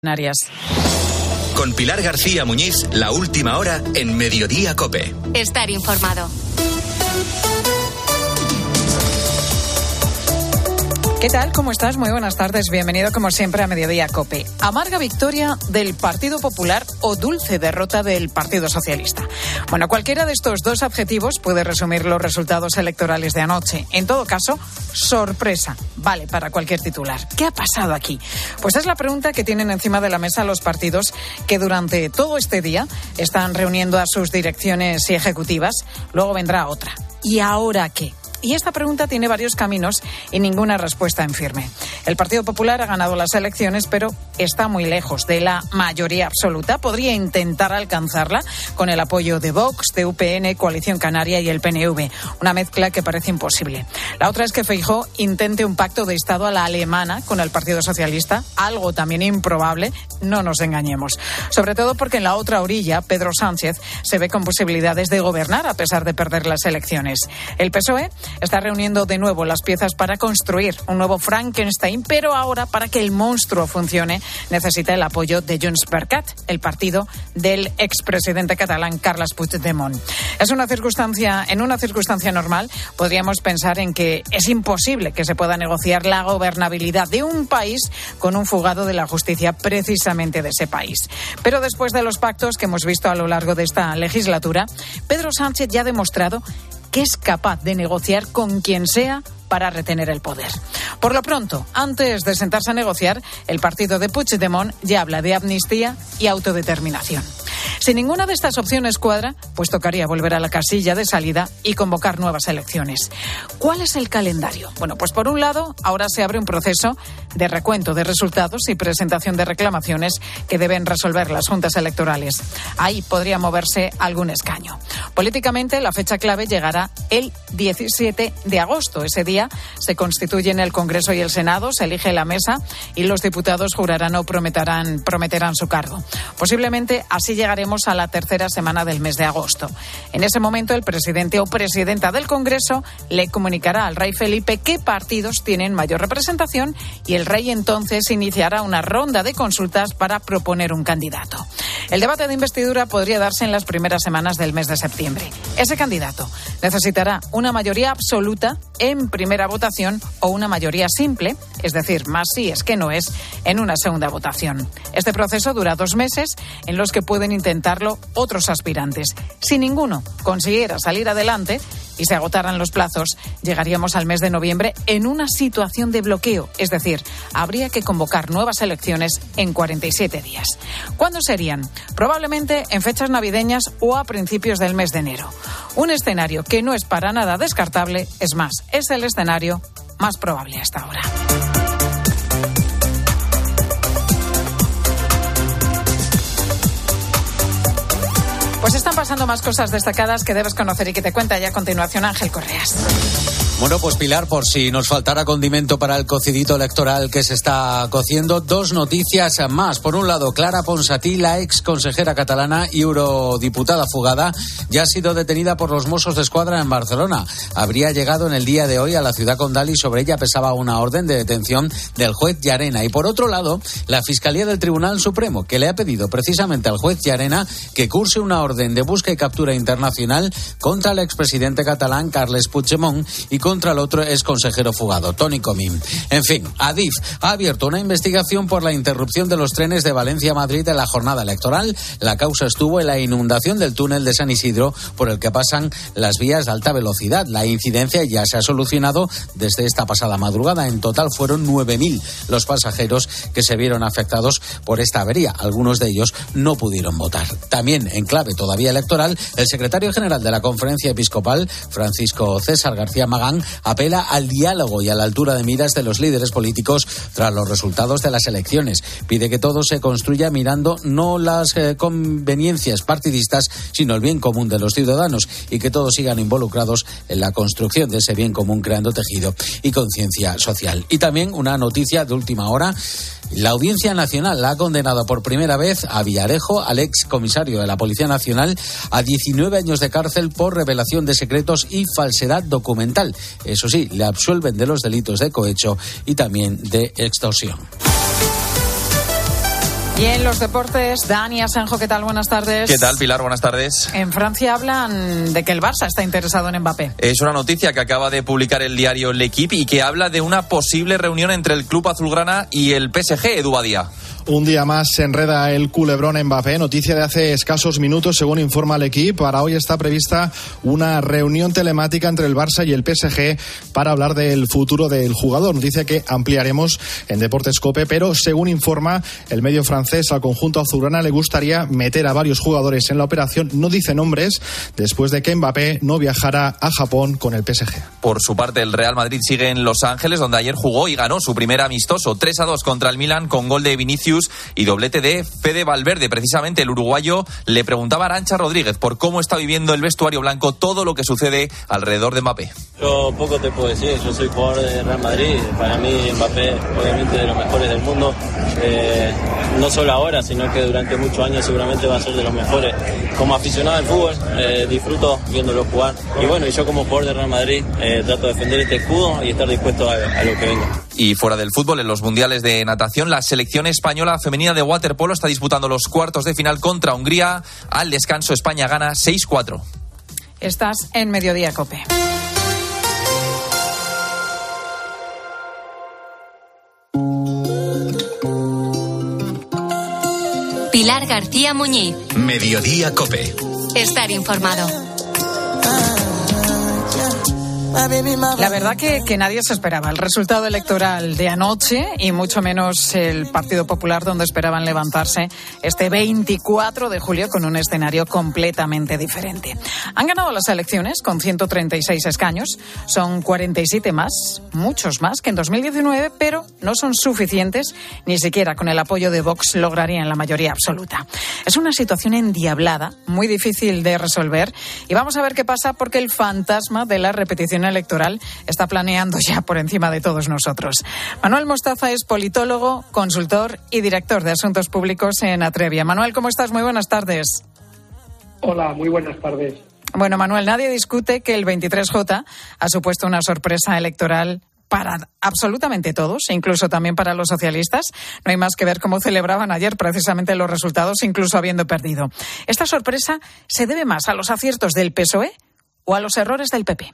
Canarias. Con Pilar García Muñiz, la última hora en Mediodía COPE. Estar informado. ¿Qué tal? ¿Cómo estás? Muy buenas tardes. Bienvenido como siempre a Mediodía COPE. Amarga victoria del Partido Popular o dulce derrota del Partido Socialista. Bueno, cualquiera de estos dos adjetivos puede resumir los resultados electorales de anoche. En todo caso, sorpresa. Vale para cualquier titular. ¿Qué ha pasado aquí? Pues es la pregunta que tienen encima de la mesa los partidos que durante todo este día están reuniendo a sus direcciones y ejecutivas. Luego vendrá otra. ¿Y ahora qué? Y esta pregunta tiene varios caminos y ninguna respuesta en firme. El Partido Popular ha ganado las elecciones, pero está muy lejos de la mayoría absoluta. Podría intentar alcanzarla con el apoyo de Vox, de UPN, Coalición Canaria y el PNV. Una mezcla que parece imposible. La otra es que Feijóo intente un pacto de Estado a la alemana con el Partido Socialista, algo también improbable, no nos engañemos. Sobre todo porque en la otra orilla, Pedro Sánchez se ve con posibilidades de gobernar a pesar de perder las elecciones. El PSOE está reuniendo de nuevo las piezas para construir un nuevo Frankenstein, pero ahora para que el monstruo funcione necesita el apoyo de Junts per Cat, el partido del expresidente catalán Carles Puigdemont. En una circunstancia normal podríamos pensar en que es imposible que se pueda negociar la gobernabilidad de un país con un fugado de la justicia precisamente de ese país. Pero después de los pactos que hemos visto a lo largo de esta legislatura, Pedro Sánchez ya ha demostrado que es capaz de negociar con quien sea para retener el poder. Por lo pronto, antes de sentarse a negociar, el partido de Puigdemont ya habla de amnistía y autodeterminación. Si ninguna de estas opciones cuadra, pues tocaría volver a la casilla de salida y convocar nuevas elecciones. ¿Cuál es el calendario? Bueno, pues por un lado, ahora se abre un proceso de recuento de resultados y presentación de reclamaciones que deben resolver las juntas electorales. Ahí podría moverse algún escaño. Políticamente, la fecha clave llegará el 17 de agosto. Ese día se constituyen el Congreso y el Senado, se elige la mesa y los diputados jurarán o prometerán su cargo. Posiblemente así llegaremos a la tercera semana del mes de agosto. En ese momento, el presidente o presidenta del Congreso le comunicará al rey Felipe qué partidos tienen mayor representación y el rey entonces iniciará una ronda de consultas para proponer un candidato. El debate de investidura podría darse en las primeras semanas del mes de septiembre. Ese candidato necesitará una mayoría absoluta en primera votación o una mayoría simple, es decir, más sí es que no es, en una segunda votación. Este proceso dura 2 meses en los que pueden intentarlo otros aspirantes. Si ninguno consiguiera salir adelante y se agotaran los plazos, llegaríamos al mes de noviembre en una situación de bloqueo, es decir, habría que convocar nuevas elecciones en 47 días. ¿Cuándo serían? Probablemente en fechas navideñas o a principios del mes de enero. Un escenario que no es para nada descartable, es más, es el escenario más probable hasta ahora. Pues están pasando más cosas destacadas que debes conocer y que te cuenta ya a continuación Ángel Correas. Bueno, pues Pilar, por si nos faltara condimento para el cocidito electoral que se está cociendo, 2 noticias más. Por un lado, Clara Ponsatí, la ex consejera catalana y eurodiputada fugada, ya ha sido detenida por los Mossos d'Esquadra en Barcelona. Habría llegado en el día de hoy a la ciudad condal y sobre ella pesaba una orden de detención del juez Llarena. Y por otro lado, la Fiscalía del Tribunal Supremo, que le ha pedido precisamente al juez Llarena que curse una orden de busca y captura internacional contra el expresidente catalán Carles Puigdemont y contra el otro ex consejero fugado, Toni Comín. En fin, Adif ha abierto una investigación por la interrupción de los trenes de Valencia a Madrid en la jornada electoral. La causa estuvo en la inundación del túnel de San Isidro por el que pasan las vías de alta velocidad. La incidencia ya se ha solucionado desde esta pasada madrugada. En total fueron 9.000 los pasajeros que se vieron afectados por esta avería. Algunos de ellos no pudieron votar. También en clave todavía electoral, el secretario general de la Conferencia Episcopal, Francisco César García Magán, apela al diálogo y a la altura de miras de los líderes políticos tras los resultados de las elecciones. Pide que todo se construya mirando no las conveniencias partidistas, sino el bien común de los ciudadanos y que todos sigan involucrados en la construcción de ese bien común, creando tejido y conciencia social. Y también una noticia de última hora. La Audiencia Nacional ha condenado por primera vez a Villarejo, al ex comisario de la Policía Nacional, a 19 años de cárcel por revelación de secretos y falsedad documental. Eso sí, le absuelven de los delitos de cohecho y también de extorsión. Y en los deportes, Dani Asenjo, ¿qué tal? Buenas tardes. ¿Qué tal, Pilar? Buenas tardes. En Francia hablan de que el Barça está interesado en Mbappé. Es una noticia que acaba de publicar el diario L'Equipe y que habla de una posible reunión entre el club azulgrana y el PSG, Edu Badía. Un día más se enreda el culebrón Mbappé. Noticia de hace escasos minutos, según informa L'Equipe. Para hoy está prevista una reunión telemática entre el Barça y el PSG para hablar del futuro del jugador. Noticia que ampliaremos en Deportes COPE, pero según informa el medio francés, al conjunto azulgrana le gustaría meter a varios jugadores en la operación. No dice nombres, después de que Mbappé no viajara a Japón con el PSG. Por su parte, el Real Madrid sigue en Los Ángeles, donde ayer jugó y ganó su primer amistoso 3-2 contra el Milan, con gol de Vinicius y doblete de Fede Valverde. Precisamente el uruguayo le preguntaba a Arantxa Rodríguez por cómo está viviendo el vestuario blanco todo lo que sucede alrededor de Mbappé. Yo poco te puedo decir, yo soy jugador de Real Madrid. Para mí Mbappé obviamente de los mejores del mundo, no solo ahora, sino que durante muchos años seguramente va a ser de los mejores. Como aficionado al fútbol, disfruto viéndolo jugar, y bueno, y yo como jugador de Real Madrid trato de defender este escudo y estar dispuesto a lo que venga. Y fuera del fútbol, en los mundiales de natación, la selección española femenina de waterpolo está disputando los cuartos de final contra Hungría. Al descanso, España gana 6-4. Estás en Mediodía COPE. Pilar García Muñiz. Mediodía COPE. Estar informado. La verdad que nadie se esperaba el resultado electoral de anoche, y mucho menos el Partido Popular, donde esperaban levantarse este 24 de julio con un escenario completamente diferente. Han ganado las elecciones con 136 escaños, son 47 más, muchos más que en 2019, pero no son suficientes, ni siquiera con el apoyo de Vox lograrían la mayoría absoluta. Es una situación endiablada, muy difícil de resolver, y vamos a ver qué pasa, porque el fantasma de la repetición electoral está planeando ya por encima de todos nosotros. Manuel Mostaza es politólogo, consultor y director de Asuntos Públicos en Atrevia. Manuel, ¿cómo estás? Muy buenas tardes. Hola, muy buenas tardes. Bueno, Manuel, nadie discute que el 23J ha supuesto una sorpresa electoral para absolutamente todos, incluso también para los socialistas. No hay más que ver cómo celebraban ayer precisamente los resultados, incluso habiendo perdido. ¿Esta sorpresa se debe más a los aciertos del PSOE o a los errores del PP?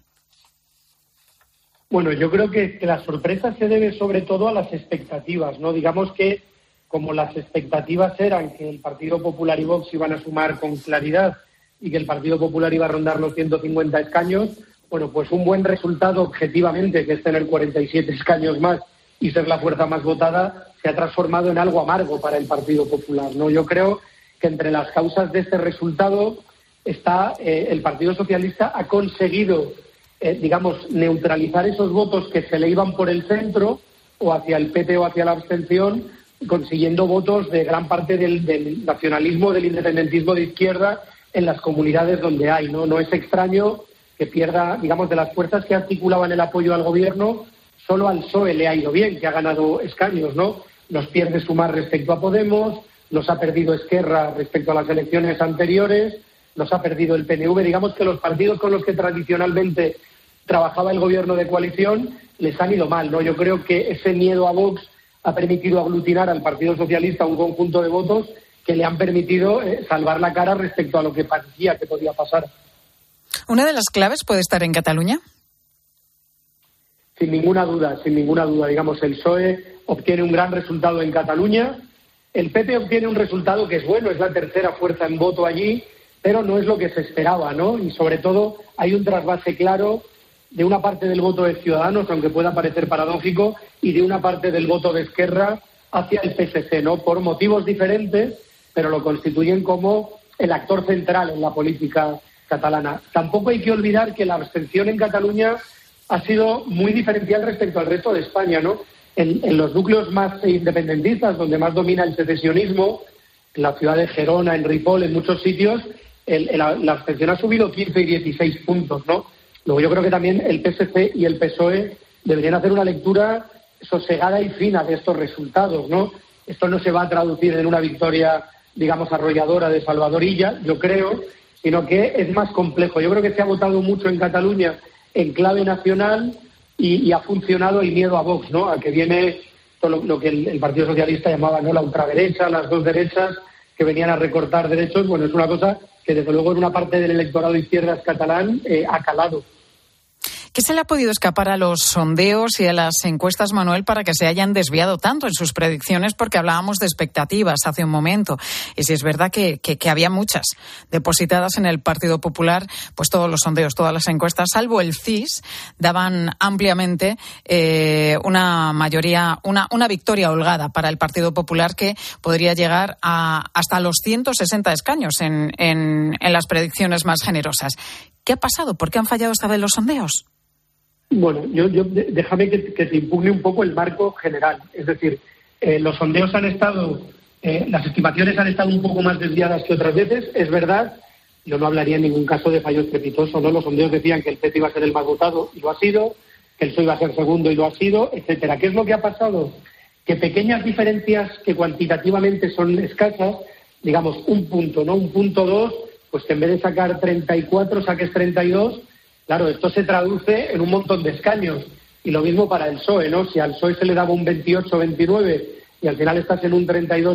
Bueno, yo creo que la sorpresa se debe sobre todo a las expectativas, ¿no? Digamos que como las expectativas eran que el Partido Popular y Vox iban a sumar con claridad y que el Partido Popular iba a rondar los 150 escaños, bueno, pues un buen resultado objetivamente, que es tener 47 escaños más y ser la fuerza más votada, se ha transformado en algo amargo para el Partido Popular, ¿no? Yo creo que entre las causas de este resultado está el Partido Socialista ha conseguido neutralizar esos votos que se le iban por el centro o hacia el PP o hacia la abstención, consiguiendo votos de gran parte del nacionalismo, del independentismo de izquierda en las comunidades donde hay, ¿no? No es extraño que pierda, digamos, de las fuerzas que articulaban el apoyo al gobierno, solo al PSOE le ha ido bien, que ha ganado escaños, ¿no? Los pierde Sumar respecto a Podemos, los ha perdido Esquerra respecto a las elecciones anteriores, los ha perdido el PNV. Digamos que los partidos con los que tradicionalmente trabajaba el gobierno de coalición les han ido mal, ¿no? Yo creo que ese miedo a Vox ha permitido aglutinar al Partido Socialista un conjunto de votos que le han permitido salvar la cara respecto a lo que parecía que podía pasar. ¿Una de las claves puede estar en Cataluña? Sin ninguna duda. Digamos, el PSOE obtiene un gran resultado en Cataluña, el PP obtiene un resultado que es bueno, es la tercera fuerza en voto allí, pero no es lo que se esperaba, ¿no? Y sobre todo hay un trasvase claro de una parte del voto de Ciudadanos, aunque pueda parecer paradójico, y de una parte del voto de Esquerra hacia el PSC, ¿no? Por motivos diferentes, pero lo constituyen como el actor central en la política catalana. Tampoco hay que olvidar que la abstención en Cataluña ha sido muy diferencial respecto al resto de España, ¿no? En los núcleos más independentistas, donde más domina el secesionismo, en la ciudad de Gerona, en Ripoll, en muchos sitios, la abstención ha subido 15 y 16 puntos, ¿no? Luego yo creo que también el PSC y el PSOE deberían hacer una lectura sosegada y fina de estos resultados, ¿no? Esto no se va a traducir en una victoria, digamos, arrolladora de Salvador Illa, yo creo, sino que es más complejo. Yo creo que se ha votado mucho en Cataluña en clave nacional y ha funcionado el miedo a Vox, ¿no? A que viene todo lo que el Partido Socialista llamaba, ¿no?, la ultraderecha, las dos derechas que venían a recortar derechos. Bueno, es una cosa que desde luego en una parte del electorado de izquierdas catalán ha calado. ¿Qué se le ha podido escapar a los sondeos y a las encuestas, Manuel, para que se hayan desviado tanto en sus predicciones? Porque hablábamos de expectativas hace un momento. Y si es verdad que había muchas depositadas en el Partido Popular, pues todos los sondeos, todas las encuestas, salvo el CIS, daban ampliamente una mayoría, una victoria holgada para el Partido Popular que podría llegar hasta los 160 escaños en las predicciones más generosas. ¿Qué ha pasado? ¿Por qué han fallado esta vez los sondeos? Bueno, déjame que te impugne un poco el marco general. Es decir, los sondeos han estado, las estimaciones han estado un poco más desviadas que otras veces. Es verdad, yo no hablaría en ningún caso de fallo estrepitoso, ¿no? Los sondeos decían que el PP iba a ser el más votado y lo ha sido, que el PSOE iba a ser segundo y lo ha sido, etcétera. ¿Qué es lo que ha pasado? Que pequeñas diferencias que cuantitativamente son escasas, digamos un punto, ¿no? Un punto 2, pues que en vez de sacar 34 saques 32. Claro, esto se traduce en un montón de escaños. Y lo mismo para el PSOE, ¿no? Si al PSOE se le daba un 28-29 y al final estás en un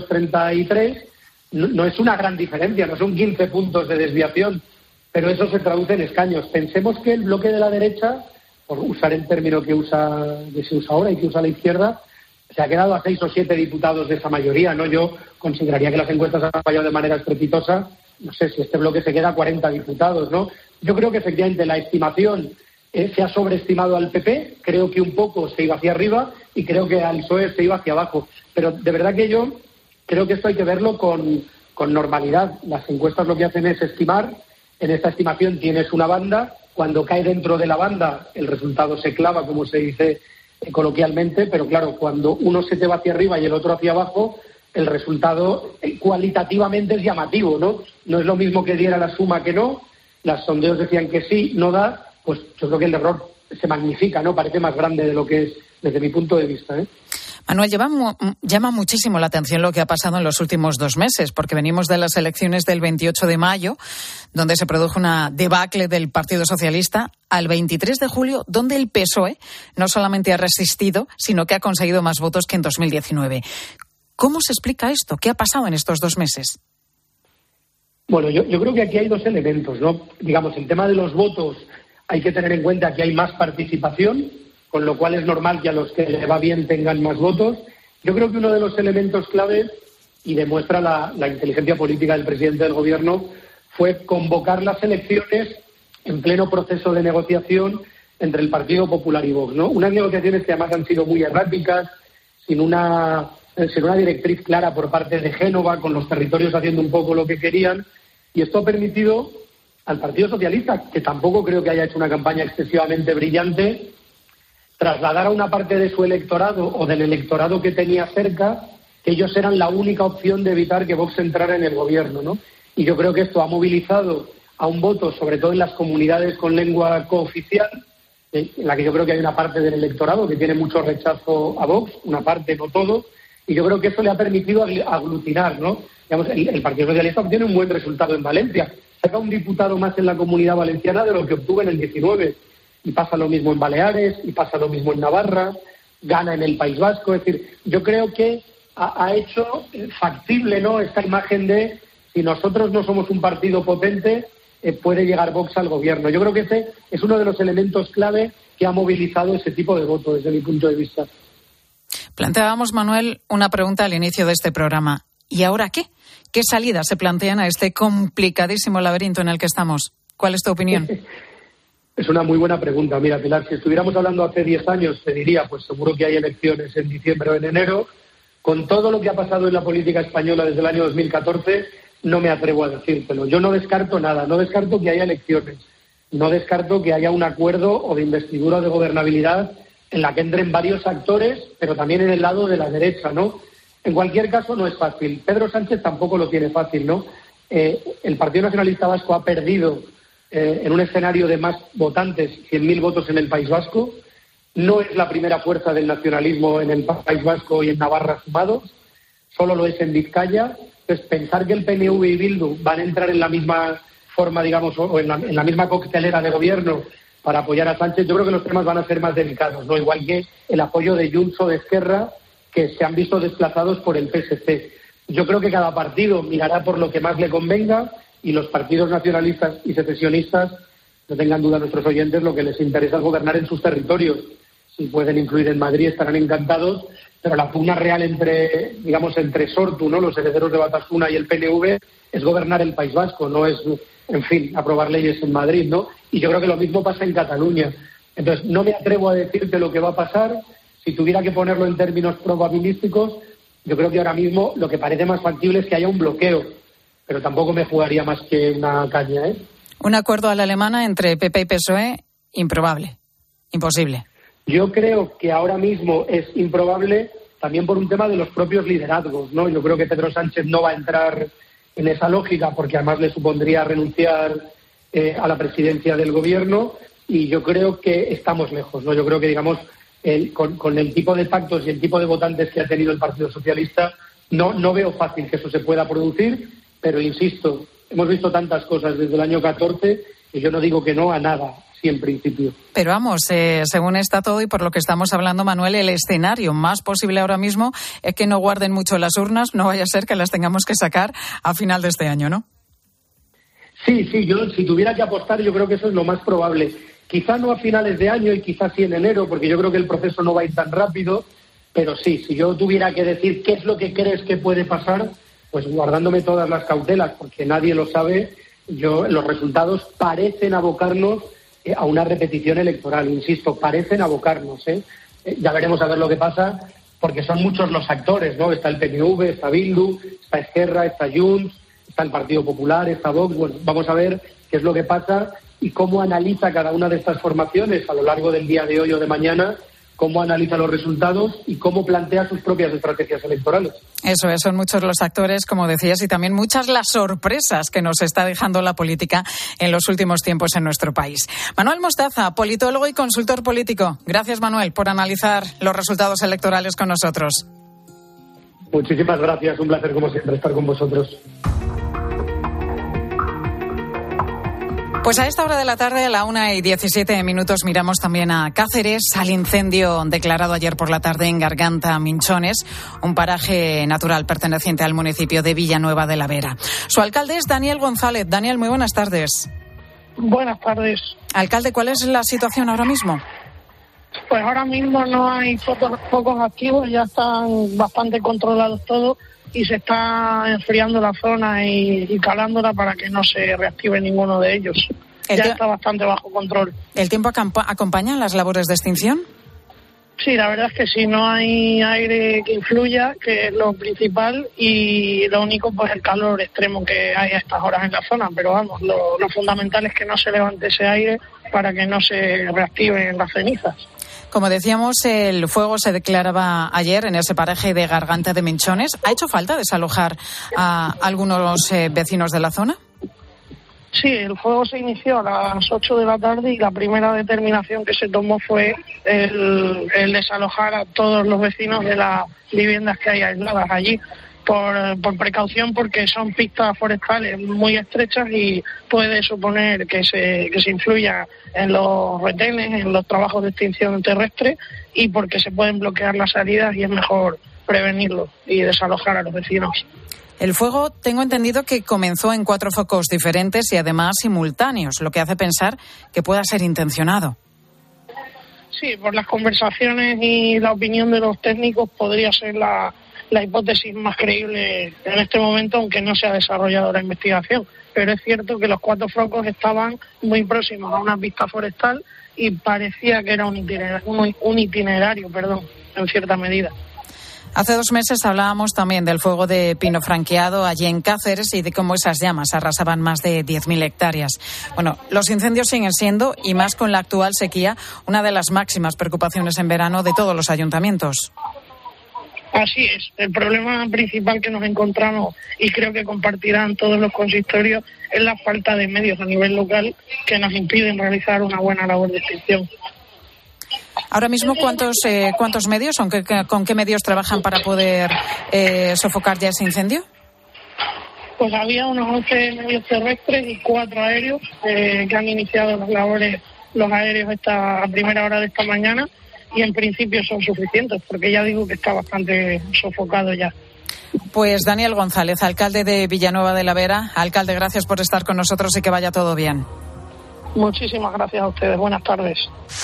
32-33, no es una gran diferencia, no son 15 puntos de desviación, pero eso se traduce en escaños. Pensemos que el bloque de la derecha, por usar el término que se usa ahora y que usa la izquierda, se ha quedado a 6 o 7 diputados de esa mayoría, ¿no? Yo consideraría que las encuestas han fallado de manera estrepitosa. No sé si este bloque se queda a 40 diputados, ¿no? Yo creo que efectivamente la estimación se ha sobreestimado al PP, creo que un poco se iba hacia arriba y creo que al PSOE se iba hacia abajo. Pero de verdad que yo creo que esto hay que verlo con normalidad. Las encuestas lo que hacen es estimar. En esta estimación tienes una banda. Cuando cae dentro de la banda, el resultado se clava, como se dice coloquialmente. Pero claro, cuando uno se te va hacia arriba y el otro hacia abajo, el resultado cualitativamente es llamativo, ¿no? No es lo mismo que diera la suma que no. Las sondeos decían que sí, no da. Pues yo creo que el error se magnifica, ¿no? Parece más grande de lo que es desde mi punto de vista, ¿eh? Manuel, llama muchísimo la atención lo que ha pasado en los últimos 2 meses, porque venimos de las elecciones del 28 de mayo, donde se produjo una debacle del Partido Socialista, al 23 de julio, donde el PSOE no solamente ha resistido, sino que ha conseguido más votos que en 2019. ¿Cómo se explica esto? ¿Qué ha pasado en estos 2 meses? Bueno, yo creo que aquí hay 2 elementos, ¿no? Digamos, el tema de los votos hay que tener en cuenta que hay más participación, con lo cual es normal que a los que le va bien tengan más votos. Yo creo que uno de los elementos clave, y demuestra la inteligencia política del presidente del Gobierno, fue convocar las elecciones en pleno proceso de negociación entre el Partido Popular y Vox, ¿no? Unas negociaciones que además han sido muy erráticas, sin una directriz clara por parte de Génova, con los territorios haciendo un poco lo que querían, y esto ha permitido al Partido Socialista, que tampoco creo que haya hecho una campaña excesivamente brillante, trasladar a una parte de su electorado o del electorado que tenía cerca que ellos eran la única opción de evitar que Vox entrara en el gobierno, ¿no? Y yo creo que esto ha movilizado a un voto, sobre todo en las comunidades con lengua cooficial, en la que yo creo que hay una parte del electorado que tiene mucho rechazo a Vox, una parte, no todo, y yo creo que eso le ha permitido aglutinar, ¿no? Digamos, el Partido Socialista obtiene un buen resultado en Valencia, saca un diputado más en la Comunidad Valenciana de lo que obtuvo en el 19, y pasa lo mismo en Baleares, y pasa lo mismo en Navarra, gana en el País Vasco. Es decir, yo creo que ha hecho factible, ¿no?, esta imagen de si nosotros no somos un partido potente, puede llegar Vox al gobierno. Yo creo que ese es uno de los elementos clave que ha movilizado ese tipo de voto desde mi punto de vista. Planteábamos, Manuel, una pregunta al inicio de este programa. ¿Y ahora qué? ¿Qué salida se plantean a este complicadísimo laberinto en el que estamos? ¿Cuál es tu opinión? Es una muy buena pregunta. Mira, Pilar, si estuviéramos hablando hace 10 años, te diría, pues seguro que hay elecciones en diciembre o en enero. Con todo lo que ha pasado en la política española desde el año 2014, no me atrevo a decírtelo. Yo no descarto nada, no descarto que haya elecciones, no descarto que haya un acuerdo o de investidura o de gobernabilidad en la que entren varios actores, pero también en el lado de la derecha, ¿no? En cualquier caso, no es fácil. Pedro Sánchez tampoco lo tiene fácil, ¿no? El Partido Nacionalista Vasco ha perdido en un escenario de más votantes, 100.000 votos en el País Vasco. No es la primera fuerza del nacionalismo en el País Vasco y en Navarra sumados, solo lo es en Vizcaya. Entonces, pensar que el PNV y Bildu van a entrar en la misma forma, digamos, o en la misma coctelera de gobierno para apoyar a Sánchez, yo creo que los temas van a ser más delicados, ¿no? Igual que el apoyo de Junts o de Esquerra, que se han visto desplazados por el PSC. Yo creo que cada partido mirará por lo que más le convenga y los partidos nacionalistas y secesionistas, no tengan duda nuestros oyentes, lo que les interesa es gobernar en sus territorios. Si pueden influir en Madrid estarán encantados, pero la pugna real entre Sortu, ¿no?, los herederos de Batasuna, y el PNV es gobernar el País Vasco, no es, en fin, aprobar leyes en Madrid, ¿no? Y yo creo que lo mismo pasa en Cataluña. Entonces, no me atrevo a decirte lo que va a pasar. Si tuviera que ponerlo en términos probabilísticos, yo creo que ahora mismo lo que parece más factible es que haya un bloqueo, pero tampoco me jugaría más que una caña, ¿eh? Un acuerdo a la alemana entre PP y PSOE, improbable, imposible. Yo creo que ahora mismo es improbable también por un tema de los propios liderazgos, ¿no? Yo creo que Pedro Sánchez no va a entrar en esa lógica porque además le supondría renunciar a la presidencia del gobierno, y yo creo que estamos lejos, ¿no? Yo creo que, digamos, con el tipo de pactos y el tipo de votantes que ha tenido el Partido Socialista, no veo fácil que eso se pueda producir, pero insisto, hemos visto tantas cosas desde el año 14 que yo no digo que no a nada, sí, en principio. Pero vamos, según está todo y por lo que estamos hablando, Manuel, el escenario más posible ahora mismo es que no guarden mucho las urnas, no vaya a ser que las tengamos que sacar a final de este año, ¿no? Sí, yo si tuviera que apostar, yo creo que eso es lo más probable. Quizá no a finales de año y quizá sí en enero, porque yo creo que el proceso no va a ir tan rápido, pero sí, si yo tuviera que decir qué es lo que crees que puede pasar, pues guardándome todas las cautelas, porque nadie lo sabe, los resultados parecen abocarnos a una repetición electoral, insisto, parecen abocarnos, ¿eh? Ya veremos a ver lo que pasa, porque son muchos los actores, ¿no? Está el PNV, está Bildu, está Esquerra, está Junts, está el Partido Popular, está Vox. Bueno, vamos a ver qué es lo que pasa y cómo analiza cada una de estas formaciones a lo largo del día de hoy o de mañana, cómo analiza los resultados y cómo plantea sus propias estrategias electorales. Eso es, son muchos los actores, como decías, y también muchas las sorpresas que nos está dejando la política en los últimos tiempos en nuestro país. Manuel Mostaza, politólogo y consultor político. Gracias, Manuel, por analizar los resultados electorales con nosotros. Muchísimas gracias, un placer como siempre estar con vosotros. Pues a esta hora de la tarde, a la 1:17, miramos también a Cáceres, al incendio declarado ayer por la tarde en Garganta Minchones, un paraje natural perteneciente al municipio de Villanueva de la Vera. Su alcalde es Daniel González. Daniel, muy buenas tardes. Buenas tardes. Alcalde, ¿cuál es la situación ahora mismo? Pues ahora mismo no hay focos activos, ya están bastante controlados todos y se está enfriando la zona y calándola para que no se reactive ninguno de ellos. Ya está bastante bajo control. ¿El tiempo acompaña las labores de extinción? Sí, la verdad es que sí, no hay aire que influya, que es lo principal, y lo único pues el calor extremo que hay a estas horas en la zona, pero vamos, lo fundamental es que no se levante ese aire para que no se reactiven las cenizas. Como decíamos, el fuego se declaraba ayer en ese paraje de Garganta de Minchones. ¿Ha hecho falta desalojar a algunos vecinos de la zona? Sí, el fuego se inició a las 8 de la tarde y la primera determinación que se tomó fue el desalojar a todos los vecinos de las viviendas que hay aisladas allí. Por precaución, porque son pistas forestales muy estrechas y puede suponer que se influya en los retenes, en los trabajos de extinción terrestre, y porque se pueden bloquear las salidas y es mejor prevenirlo y desalojar a los vecinos. El fuego, tengo entendido que comenzó en 4 focos diferentes y además simultáneos, lo que hace pensar que pueda ser intencionado. Sí, por las conversaciones y la opinión de los técnicos podría ser la hipótesis más creíble en este momento, aunque no se ha desarrollado la investigación. Pero es cierto que los 4 focos estaban muy próximos a una pista forestal y parecía que era un itinerario, en cierta medida. Hace 2 meses hablábamos también del fuego de pino franqueado allí en Cáceres y de cómo esas llamas arrasaban más de 10.000 hectáreas. Bueno, los incendios siguen siendo, y más con la actual sequía, una de las máximas preocupaciones en verano de todos los ayuntamientos. Así es. El problema principal que nos encontramos, y creo que compartirán todos los consistorios, es la falta de medios a nivel local que nos impiden realizar una buena labor de extinción. Ahora mismo, ¿cuántos medios, con qué medios trabajan para poder sofocar ya ese incendio? Pues había unos 11 medios terrestres y 4 aéreos que han iniciado las labores, los aéreos a primera hora de esta mañana, y en principio son suficientes, porque ya digo que está bastante sofocado ya. Pues Daniel González, alcalde de Villanueva de la Vera. Alcalde, gracias por estar con nosotros y que vaya todo bien. Muchísimas gracias a ustedes. Buenas tardes.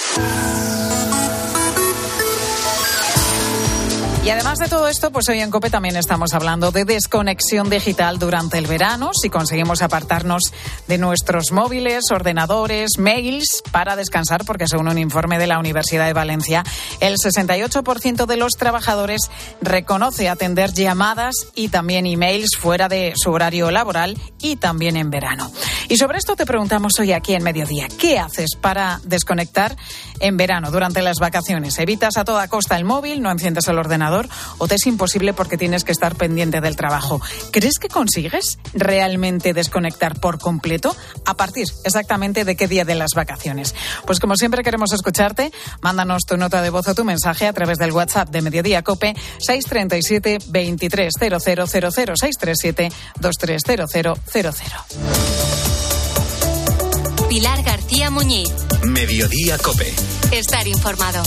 Y además de todo esto, pues hoy en COPE también estamos hablando de desconexión digital durante el verano, si conseguimos apartarnos de nuestros móviles, ordenadores, mails para descansar, porque según un informe de la Universidad de Valencia, el 68% de los trabajadores reconoce atender llamadas y también emails fuera de su horario laboral y también en verano. Y sobre esto te preguntamos hoy aquí en Mediodía. ¿Qué haces para desconectar en verano durante las vacaciones? ¿Evitas a toda costa el móvil, no enciendes el ordenador o te es imposible porque tienes que estar pendiente del trabajo? ¿Crees que consigues realmente desconectar por completo? ¿A partir exactamente de qué día de las vacaciones? Pues como siempre queremos escucharte. Mándanos tu nota de voz o tu mensaje a través del WhatsApp de Mediodía COPE 637 23 0000 637 23 0000. Pilar García Muñiz. Mediodía COPE. Estar informado.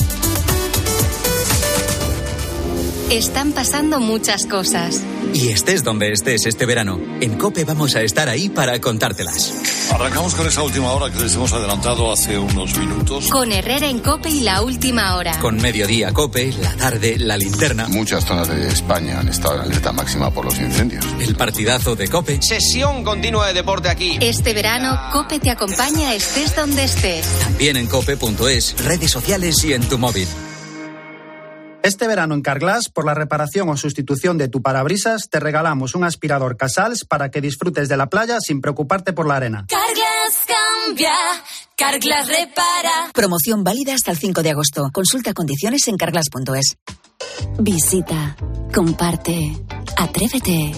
Están pasando muchas cosas. Y estés donde estés este verano, en COPE vamos a estar ahí para contártelas. Arrancamos con esa última hora que les hemos adelantado hace unos minutos. Con Herrera en COPE y la última hora. Con Mediodía COPE, la tarde, la linterna. Muchas zonas de España han estado en alerta máxima por los incendios. El partidazo de COPE. Sesión continua de deporte aquí. Este verano, COPE te acompaña estés donde estés. También en cope.es, redes sociales y en tu móvil. Este verano en Carglass, por la reparación o sustitución de tu parabrisas, te regalamos un aspirador Casals para que disfrutes de la playa sin preocuparte por la arena. Carglass cambia, Carglass repara. Promoción válida hasta el 5 de agosto. Consulta condiciones en carglass.es. Visita, comparte, atrévete,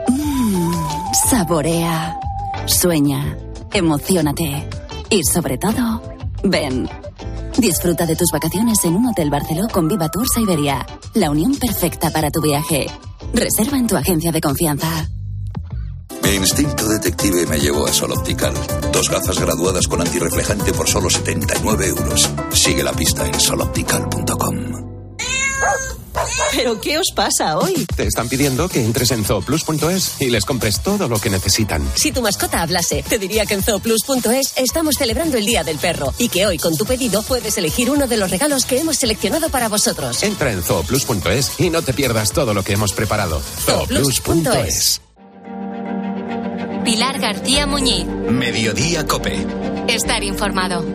saborea, sueña, emociónate y sobre todo, ven. Disfruta de tus vacaciones en un Hotel Barceló con Viva Tours Iberia, la unión perfecta para tu viaje. Reserva en tu agencia de confianza. Mi instinto detective me llevó a Sol Optical. 2 gafas graduadas con antirreflejante por solo 79 euros. Sigue la pista en soloptical.com. ¿Pero qué os pasa hoy? Te están pidiendo que entres en zooplus.es y les compres todo lo que necesitan. Si tu mascota hablase, te diría que en zooplus.es estamos celebrando el Día del Perro y que hoy con tu pedido puedes elegir uno de los regalos que hemos seleccionado para vosotros. Entra en zooplus.es y no te pierdas todo lo que hemos preparado. Zooplus.es. Pilar García Muñiz. Mediodía COPE. Estar informado.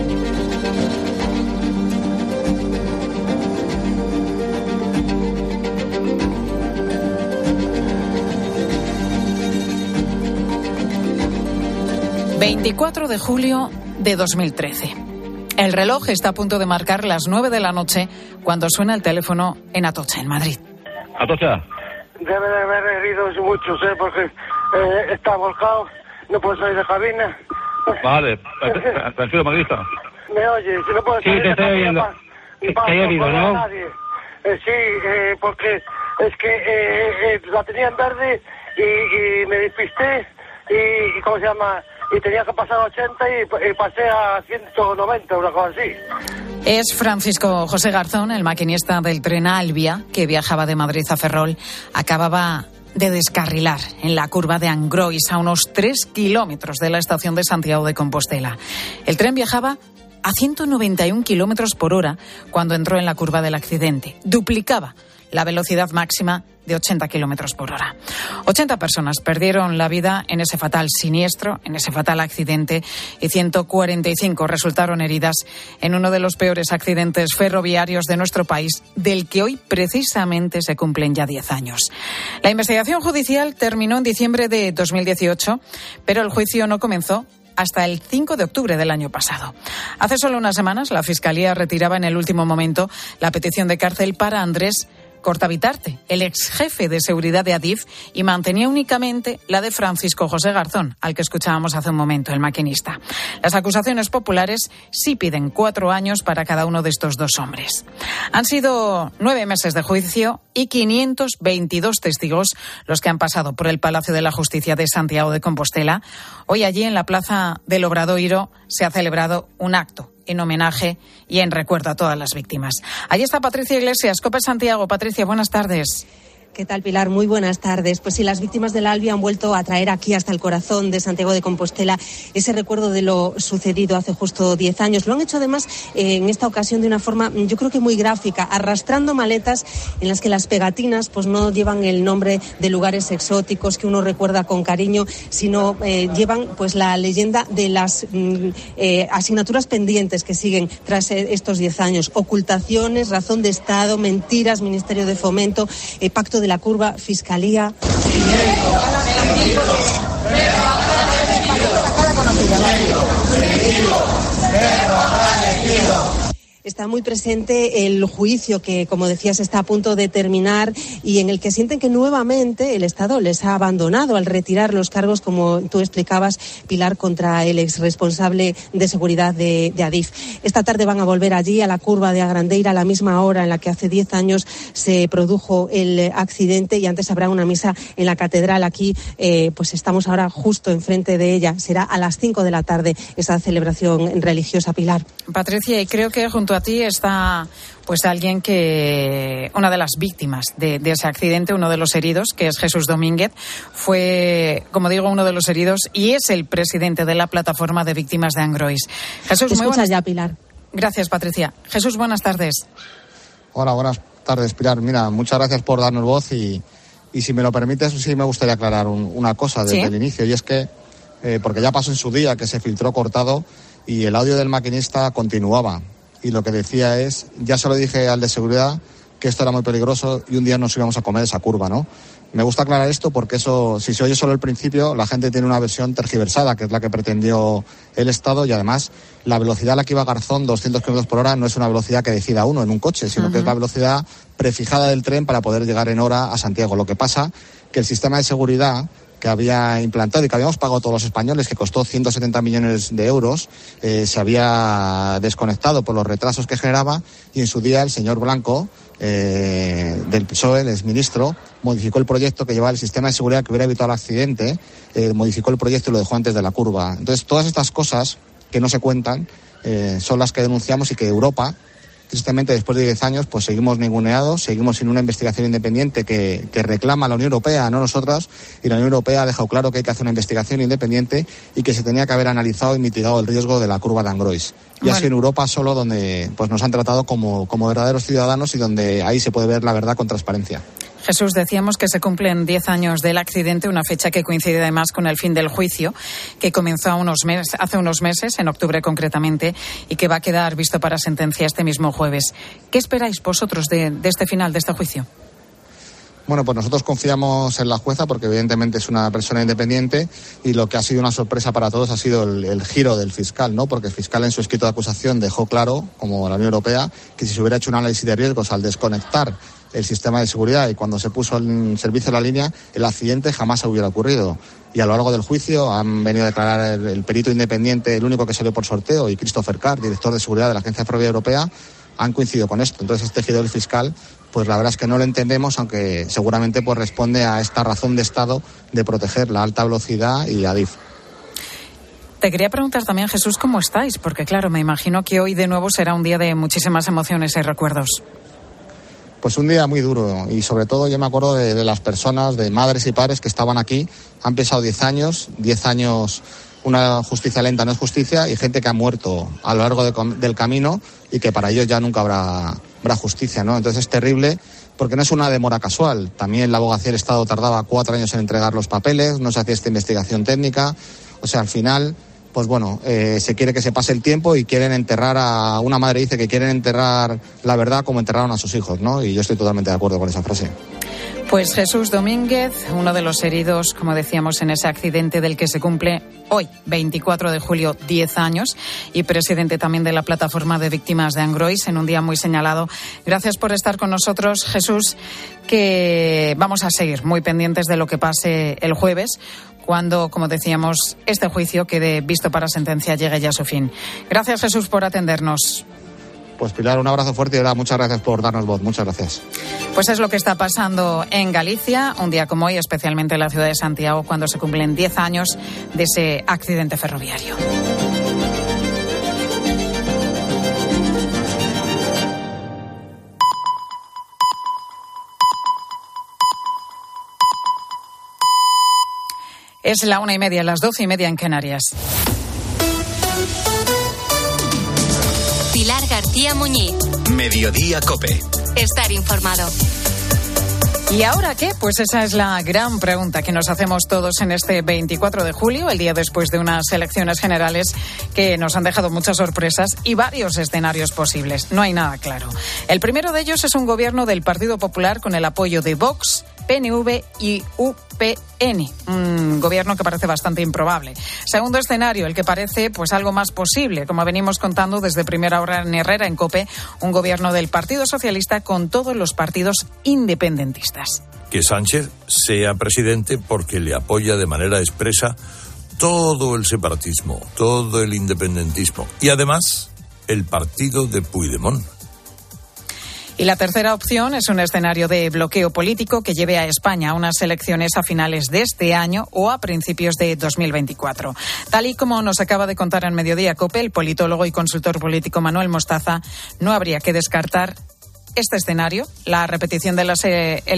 ...24 de julio de 2013. El reloj está a punto de marcar las 9 de la noche... ...cuando suena el teléfono en Atocha, en Madrid. Atocha. Debe de haber heridos muchos, porque está volcado, no puedo salir de cabina. Vale, tranquilo, madridista. ¿Me oye? Si no puedo salir sí, te estoy oyendo. Está herido, ¿no? Sí, porque es que la tenía en verde y me despisté y ¿cómo se llama? Y tenía que pasar a 80 y pasé a 190, una cosa así. Es Francisco José Garzón, el maquinista del tren Albia, que viajaba de Madrid a Ferrol. Acababa de descarrilar en la curva de Angrois, a unos 3 kilómetros de la estación de Santiago de Compostela. El tren viajaba a 191 kilómetros por hora cuando entró en la curva del accidente. Duplicaba la velocidad máxima de 80 kilómetros por hora. 80 personas perdieron la vida en ese fatal siniestro, en ese fatal accidente, y 145 resultaron heridas en uno de los peores accidentes ferroviarios de nuestro país, del que hoy precisamente se cumplen ya 10 años. La investigación judicial terminó en diciembre de 2018, pero el juicio no comenzó hasta el 5 de octubre del año pasado. Hace solo unas semanas, la Fiscalía retiraba en el último momento la petición de cárcel para Andrés Cortavitarte, el ex jefe de seguridad de Adif, y mantenía únicamente la de Francisco José Garzón, al que escuchábamos hace un momento, el maquinista. Las acusaciones populares sí piden 4 años para cada uno de estos 2 hombres. Han sido 9 meses de juicio y 522 testigos los que han pasado por el Palacio de la Justicia de Santiago de Compostela. Hoy allí, en la plaza del Obradoiro, se ha celebrado un acto en homenaje y en recuerdo a todas las víctimas. Allí está Patricia Iglesias, COPE Santiago. Patricia, buenas tardes. ¿Qué tal, Pilar? Muy buenas tardes. Pues sí, las víctimas del Albi han vuelto a traer aquí hasta el corazón de Santiago de Compostela ese recuerdo de lo sucedido hace justo 10 años. Lo han hecho además en esta ocasión de una forma, yo creo que muy gráfica, arrastrando maletas en las que las pegatinas pues no llevan el nombre de lugares exóticos que uno recuerda con cariño, sino llevan pues la leyenda de las asignaturas pendientes que siguen tras estos 10 años. Ocultaciones, razón de Estado, mentiras, Ministerio de Fomento, pacto de la curva, Fiscalía. Está muy presente el juicio que, como decías, está a punto de terminar y en el que sienten que nuevamente el Estado les ha abandonado al retirar los cargos, como tú explicabas, Pilar, contra el exresponsable de seguridad de Adif. Esta tarde van a volver allí, a la curva de Agrandeira, a la misma hora en la que hace 10 años se produjo el accidente, y antes habrá una misa en la catedral. Aquí pues estamos ahora justo enfrente de ella. Será a las 5 de la tarde esa celebración religiosa, Pilar. Patricia, y creo que junto a ti está pues alguien que, una de las víctimas de ese accidente, uno de los heridos, que es Jesús Domínguez, fue, como digo, uno de los heridos y es el presidente de la plataforma de víctimas de Angrois. Jesús, muy buenas ya, Pilar. Gracias, Patricia. Jesús, buenas tardes. Hola, buenas tardes, Pilar. Mira, muchas gracias por darnos voz y si me lo permites, sí me gustaría aclarar una cosa desde el inicio, y es que, porque ya pasó en su día que se filtró cortado y el audio del maquinista continuaba. Y lo que decía es, ya se lo dije al de seguridad que esto era muy peligroso y un día nos íbamos a comer esa curva, ¿no? Me gusta aclarar esto porque eso, si se oye solo el principio, la gente tiene una versión tergiversada, que es la que pretendió el Estado, y además la velocidad a la que iba Garzón, 200 km por hora, no es una velocidad que decida uno en un coche, sino que es la velocidad prefijada del tren para poder llegar en hora a Santiago. Lo que pasa que el sistema de seguridad que había implantado y que habíamos pagado todos los españoles, que costó 170 millones de euros, se había desconectado por los retrasos que generaba, y en su día el señor Blanco, del PSOE, el exministro, modificó el proyecto que llevaba el sistema de seguridad que hubiera evitado el accidente, modificó el proyecto y lo dejó antes de la curva. Entonces, todas estas cosas que no se cuentan son las que denunciamos, y que Europa, tristemente, después de 10 años, pues seguimos ninguneados, seguimos sin una investigación independiente que reclama la Unión Europea, no nosotras, y la Unión Europea ha dejado claro que hay que hacer una investigación independiente y que se tenía que haber analizado y mitigado el riesgo de la curva de Angrois. Y así en Europa solo donde pues nos han tratado como verdaderos ciudadanos y donde ahí se puede ver la verdad con transparencia. Jesús, decíamos que se cumplen 10 años del accidente, una fecha que coincide además con el fin del juicio, que comenzó hace unos meses, en octubre concretamente, y que va a quedar visto para sentencia este mismo jueves. ¿Qué esperáis vosotros de este final, de este juicio? Bueno, pues nosotros confiamos en la jueza porque evidentemente es una persona independiente, y lo que ha sido una sorpresa para todos ha sido el giro del fiscal, ¿no? Porque el fiscal en su escrito de acusación dejó claro, como la Unión Europea, que si se hubiera hecho un análisis de riesgos al desconectar el sistema de seguridad y cuando se puso en servicio la línea, el accidente jamás hubiera ocurrido. Y a lo largo del juicio han venido a declarar el perito independiente, el único que salió por sorteo, y Christopher Carr, director de seguridad de la Agencia Ferroviaria Europea, han coincidido con esto. Entonces, este giro del fiscal, pues la verdad es que no lo entendemos, aunque seguramente pues responde a esta razón de Estado de proteger la alta velocidad y Adif. Te quería preguntar también, Jesús, ¿cómo estáis? Porque claro, me imagino que hoy de nuevo será un día de muchísimas emociones y recuerdos. Pues un día muy duro, y sobre todo yo me acuerdo de las personas, de madres y padres que estaban aquí. Han pasado 10 años, una justicia lenta no es justicia, y gente que ha muerto a lo largo del camino y que para ellos ya nunca habrá justicia, ¿no? Entonces es terrible porque no es una demora casual. También la abogacía del Estado tardaba 4 años en entregar los papeles, no se hacía esta investigación técnica. O sea, al final, pues bueno, se quiere que se pase el tiempo y quieren enterrar a... Una madre dice que quieren enterrar la verdad como enterraron a sus hijos, ¿no? Y yo estoy totalmente de acuerdo con esa frase. Pues Jesús Domínguez, uno de los heridos, como decíamos, en ese accidente del que se cumple hoy, 24 de julio, 10 años, y presidente también de la plataforma de víctimas de Angrois, en un día muy señalado. Gracias por estar con nosotros, Jesús, que vamos a seguir muy pendientes de lo que pase el jueves, cuando, como decíamos, este juicio quede visto para sentencia, llegue ya a su fin. Gracias, Jesús, por atendernos. Pues Pilar, un abrazo fuerte y muchas gracias por darnos voz. Muchas gracias. Pues es lo que está pasando en Galicia, un día como hoy, especialmente en la ciudad de Santiago, cuando se cumplen 10 años de ese accidente ferroviario. Es la 1:30, las 12:30 en Canarias. Pilar García Muñiz. Mediodía COPE. Estar informado. ¿Y ahora qué? Pues esa es la gran pregunta que nos hacemos todos en este 24 de julio, el día después de unas elecciones generales que nos han dejado muchas sorpresas y varios escenarios posibles. No hay nada claro. El primero de ellos es un gobierno del Partido Popular con el apoyo de Vox, PNV y UPN. Un gobierno que parece bastante improbable. Segundo escenario, el que parece pues algo más posible, como venimos contando desde primera hora en Herrera, en COPE, un gobierno del Partido Socialista con todos los partidos independentistas. Que Sánchez sea presidente porque le apoya de manera expresa todo el separatismo, todo el independentismo y además el partido de Puigdemont. Y la tercera opción es un escenario de bloqueo político que lleve a España a unas elecciones a finales de este año o a principios de 2024. Tal y como nos acaba de contar en Mediodía COPE, el politólogo y consultor político Manuel Mostaza, no habría que descartar este escenario, la repetición de las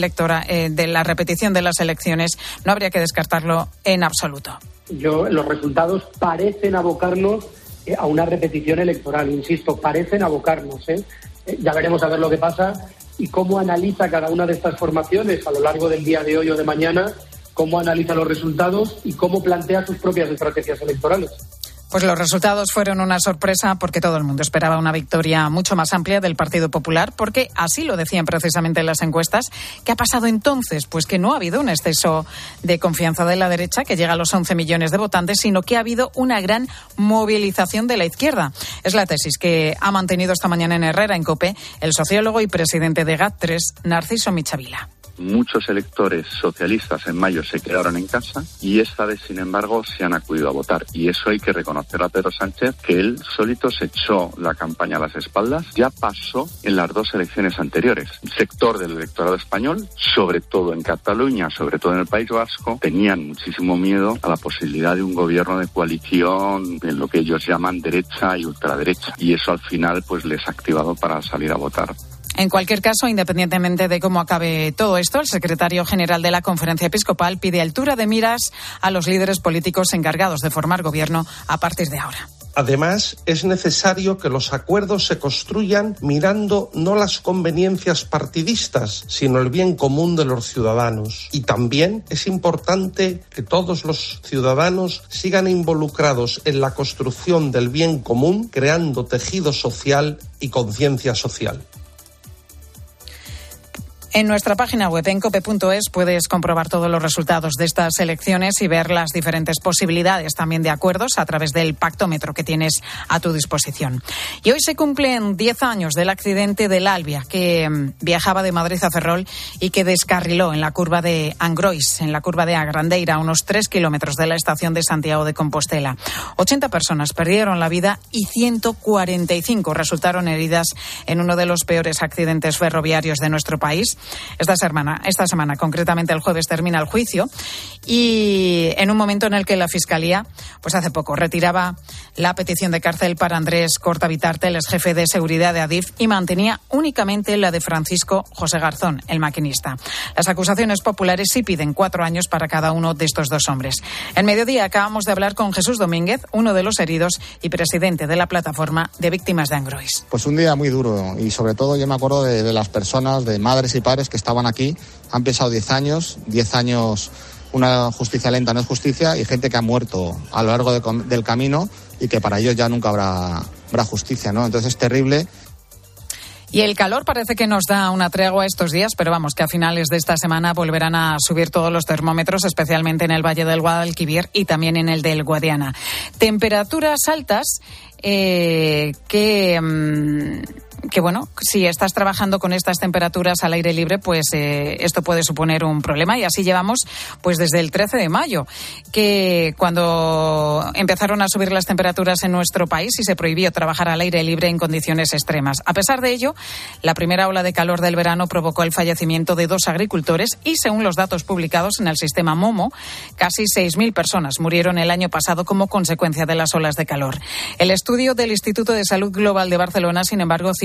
repetición de las elecciones, no habría que descartarlo en absoluto. Los resultados parecen abocarnos a una repetición electoral, insisto, parecen abocarnos, Ya veremos a ver lo que pasa y cómo analiza cada una de estas formaciones a lo largo del día de hoy o de mañana, cómo analiza los resultados y cómo plantea sus propias estrategias electorales. Pues los resultados fueron una sorpresa porque todo el mundo esperaba una victoria mucho más amplia del Partido Popular, porque así lo decían precisamente las encuestas. ¿Qué ha pasado entonces? Pues que no ha habido un exceso de confianza de la derecha, que llega a los 11 millones de votantes, sino que ha habido una gran movilización de la izquierda. Es la tesis que ha mantenido esta mañana en Herrera, en COPE, el sociólogo y presidente de GAT3, Narciso Michavila. Muchos electores socialistas en mayo se quedaron en casa y esta vez, sin embargo, se han acudido a votar. Y eso hay que reconocer a Pedro Sánchez, que él solito se echó la campaña a las espaldas. Ya pasó en las dos elecciones anteriores. El sector del electorado español, sobre todo en Cataluña, sobre todo en el País Vasco, tenían muchísimo miedo a la posibilidad de un gobierno de coalición en lo que ellos llaman derecha y ultraderecha. Y eso al final pues les ha activado para salir a votar. En cualquier caso, independientemente de cómo acabe todo esto, el secretario general de la Conferencia Episcopal pide altura de miras a los líderes políticos encargados de formar gobierno a partir de ahora. Además, es necesario que los acuerdos se construyan mirando no las conveniencias partidistas, sino el bien común de los ciudadanos. Y también es importante que todos los ciudadanos sigan involucrados en la construcción del bien común, creando tejido social y conciencia social. En nuestra página web, en cope.es, puedes comprobar todos los resultados de estas elecciones y ver las diferentes posibilidades también de acuerdos a través del pactómetro que tienes a tu disposición. Y hoy se cumplen 10 años del accidente del Albia, que viajaba de Madrid a Ferrol y que descarriló en la curva de Angrois, en la curva de Agrandeira, a unos 3 kilómetros de la estación de Santiago de Compostela. 80 personas perdieron la vida y 145 resultaron heridas en uno de los peores accidentes ferroviarios de nuestro país. Esta semana, concretamente el jueves, termina el juicio y en un momento en el que la Fiscalía, pues hace poco, retiraba la petición de cárcel para Andrés Cortavitarte, el exjefe de seguridad de Adif, y mantenía únicamente la de Francisco José Garzón, el maquinista. Las acusaciones populares sí piden 4 años para cada uno de estos dos hombres. En Mediodía acabamos de hablar con Jesús Domínguez, uno de los heridos y presidente de la plataforma de víctimas de Angrois. Pues un día muy duro y sobre todo yo me acuerdo de las personas, de madres y padres que estaban aquí. Han pasado 10 años, una justicia lenta no es justicia, y gente que ha muerto a lo largo del camino y que para ellos ya nunca habrá justicia, ¿no? Entonces es terrible. Y el calor parece que nos da una tregua estos días, pero vamos, que a finales de esta semana volverán a subir todos los termómetros, especialmente en el Valle del Guadalquivir y también en el del Guadiana. Temperaturas altas que bueno, si estás trabajando con estas temperaturas al aire libre, pues esto puede suponer un problema, y así llevamos pues desde el 13 de mayo, que cuando empezaron a subir las temperaturas en nuestro país y se prohibió trabajar al aire libre en condiciones extremas. A pesar de ello, la primera ola de calor del verano provocó el fallecimiento de 2 agricultores y, según los datos publicados en el sistema Momo, casi 6.000 personas murieron el año pasado como consecuencia de las olas de calor. El estudio del Instituto de Salud Global de Barcelona, sin embargo, cifra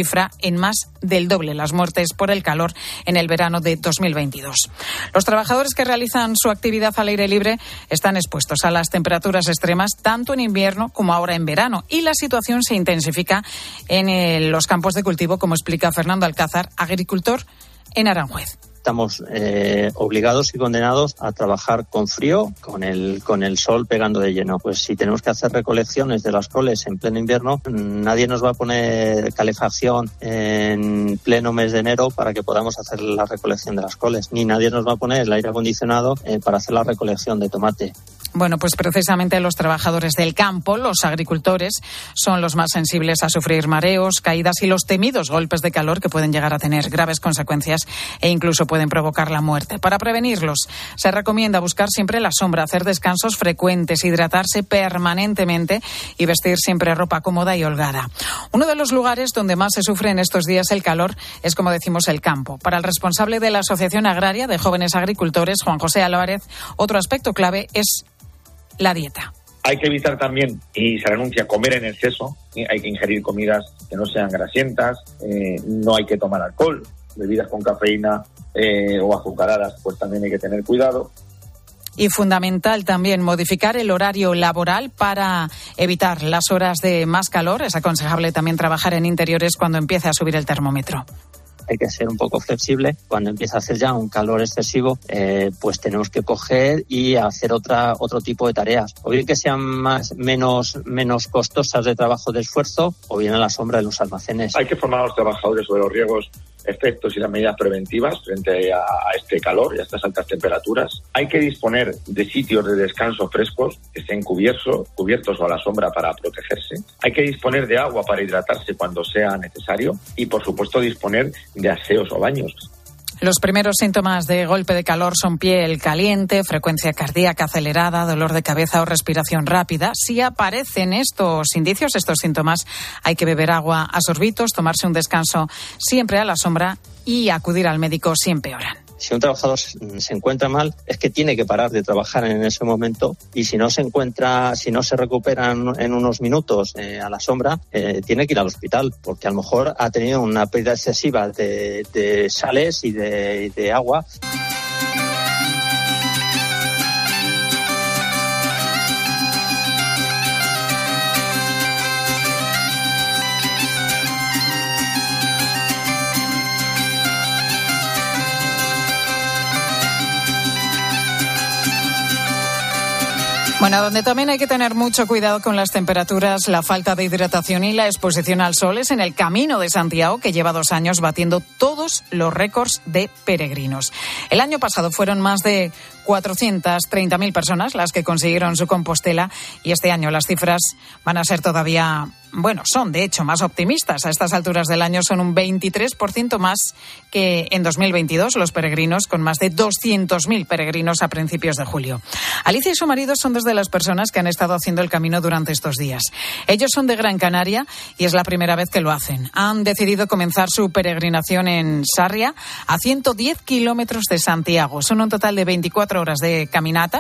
cifra en más del doble las muertes por el calor en el verano de 2022. Los trabajadores que realizan su actividad al aire libre están expuestos a las temperaturas extremas tanto en invierno como ahora en verano, y la situación se intensifica en los campos de cultivo, como explica Fernando Alcázar, agricultor en Aranjuez. Estamos obligados y condenados a trabajar con frío, con el sol pegando de lleno. Pues si tenemos que hacer recolecciones de las coles en pleno invierno, nadie nos va a poner calefacción en pleno mes de enero para que podamos hacer la recolección de las coles, ni nadie nos va a poner el aire acondicionado para hacer la recolección de tomate. Bueno, pues precisamente los trabajadores del campo, los agricultores, son los más sensibles a sufrir mareos, caídas y los temidos golpes de calor que pueden llegar a tener graves consecuencias e incluso pueden provocar la muerte. Para prevenirlos, se recomienda buscar siempre la sombra, hacer descansos frecuentes, hidratarse permanentemente y vestir siempre ropa cómoda y holgada. Uno de los lugares donde más se sufre en estos días el calor es, como decimos, el campo. Para el responsable de la Asociación Agraria de Jóvenes Agricultores, Juan José Álvarez, otro aspecto clave es la dieta. Hay que evitar también, y se renuncia a comer en exceso, hay que ingerir comidas que no sean grasientas, no hay que tomar alcohol, bebidas con cafeína o azucaradas, pues también hay que tener cuidado. Y fundamental también modificar el horario laboral para evitar las horas de más calor. Es aconsejable también trabajar en interiores cuando empiece a subir el termómetro. Hay que ser un poco flexible. Cuando empieza a hacer ya un calor excesivo, pues tenemos que coger y hacer otro tipo de tareas. O bien que sean menos costosas de trabajo, de esfuerzo, o bien a la sombra de los almacenes. Hay que formar a los trabajadores sobre los riesgos, efectos y las medidas preventivas frente a este calor y a estas altas temperaturas. Hay que disponer de sitios de descanso frescos que estén cubiertos o a la sombra para protegerse. Hay que disponer de agua para hidratarse cuando sea necesario y, por supuesto, disponer de aseos o baños. Los primeros síntomas de golpe de calor son piel caliente, frecuencia cardíaca acelerada, dolor de cabeza o respiración rápida. Si aparecen estos indicios, estos síntomas, hay que beber agua a sorbitos, tomarse un descanso siempre a la sombra y acudir al médico si empeoran. Si un trabajador se encuentra mal, es que tiene que parar de trabajar en ese momento, y si no se recupera en unos minutos a la sombra, tiene que ir al hospital, porque a lo mejor ha tenido una pérdida excesiva de sales y de agua. Bueno, donde también hay que tener mucho cuidado con las temperaturas, la falta de hidratación y la exposición al sol es en el Camino de Santiago, que lleva 2 años batiendo todos los récords de peregrinos. El año pasado fueron más de 430.000 personas las que consiguieron su Compostela, y este año las cifras van a ser todavía, son de hecho más optimistas. A estas alturas del año son un 23% más que en 2022, los peregrinos, con más de 200.000 peregrinos a principios de julio. Alicia y su marido son dos de las personas que han estado haciendo el camino durante estos días. Ellos son de Gran Canaria y es la primera vez que lo hacen. Han decidido comenzar su peregrinación en Sarria, a 110 kilómetros de Santiago. Son un total de 24 horas de caminata,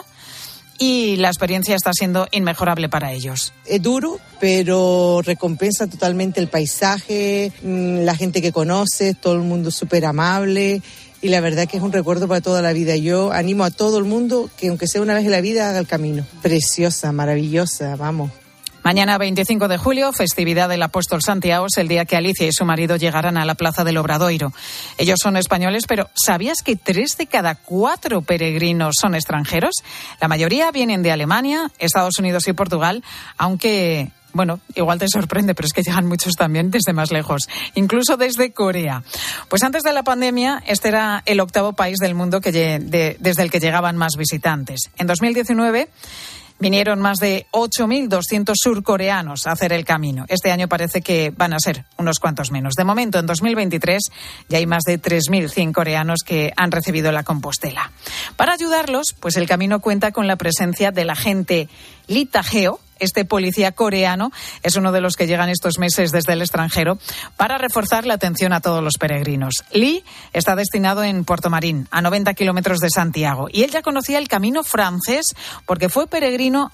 y la experiencia está siendo inmejorable para ellos. Es duro, pero recompensa totalmente el paisaje, la gente que conoces, todo el mundo súper amable, y la verdad que es un recuerdo para toda la vida. Yo animo a todo el mundo que, aunque sea una vez en la vida, haga el camino. Preciosa, maravillosa, vamos. Mañana 25 de julio, festividad del Apóstol Santiago, es el día que Alicia y su marido llegarán a la Plaza del Obradoiro. Ellos son españoles, pero ¿sabías que 3 de cada 4 peregrinos son extranjeros? La mayoría vienen de Alemania, Estados Unidos y Portugal, aunque, igual te sorprende, pero es que llegan muchos también desde más lejos, incluso desde Corea. Pues antes de la pandemia, este era el 8º país del mundo desde el que llegaban más visitantes. En 2019... vinieron más de 8.200 surcoreanos a hacer el camino. Este año parece que van a ser unos cuantos menos. De momento, en 2023, ya hay más de 3.100 coreanos que han recibido la Compostela. Para ayudarlos, pues el camino cuenta con la presencia del agente Lee Ta-heo. Este policía coreano es uno de los que llegan estos meses desde el extranjero para reforzar la atención a todos los peregrinos. Lee está destinado en Puerto Marín, a 90 kilómetros de Santiago, y él ya conocía el camino francés porque fue peregrino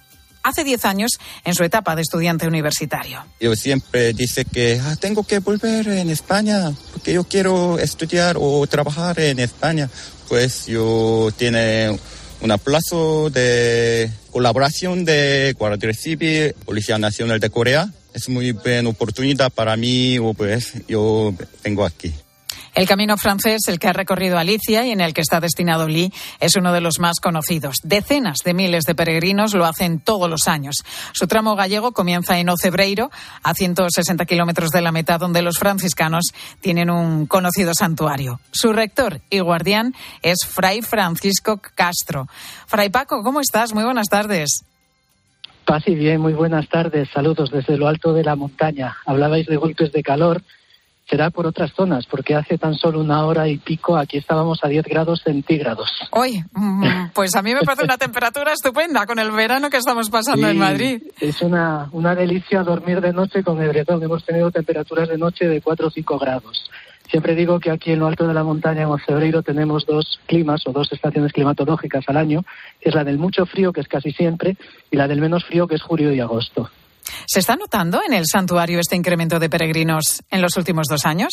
hace 10 años en su etapa de estudiante universitario. Yo siempre dice que tengo que volver en España porque yo quiero estudiar o trabajar en España. Pues yo tiene un plazo de colaboración de Guardia Civil, Policía Nacional de Corea. Es muy buena oportunidad para mí, pues yo vengo aquí. El camino francés, el que ha recorrido Alicia y en el que está destinado Lee, es uno de los más conocidos. Decenas de miles de peregrinos lo hacen todos los años. Su tramo gallego comienza en Ocebreiro, a 160 kilómetros de la meta, donde los franciscanos tienen un conocido santuario. Su rector y guardián es Fray Francisco Castro. Fray Paco, ¿cómo estás? Muy buenas tardes. Paz y bien, muy buenas tardes. Saludos desde lo alto de la montaña. Hablabais de golpes de calor. Será por otras zonas, porque hace tan solo 1 hora y pico aquí estábamos a 10 grados centígrados. Hoy, pues a mí me parece una temperatura estupenda con el verano que estamos pasando en Madrid. Es una delicia dormir de noche con edredón. Hemos tenido temperaturas de noche de 4 o 5 grados. Siempre digo que aquí en lo alto de la montaña, en Ocebreiro, tenemos 2 climas o 2 estaciones climatológicas al año, que es la del mucho frío, que es casi siempre, y la del menos frío, que es julio y agosto. ¿Se está notando en el santuario este incremento de peregrinos en los últimos 2 años?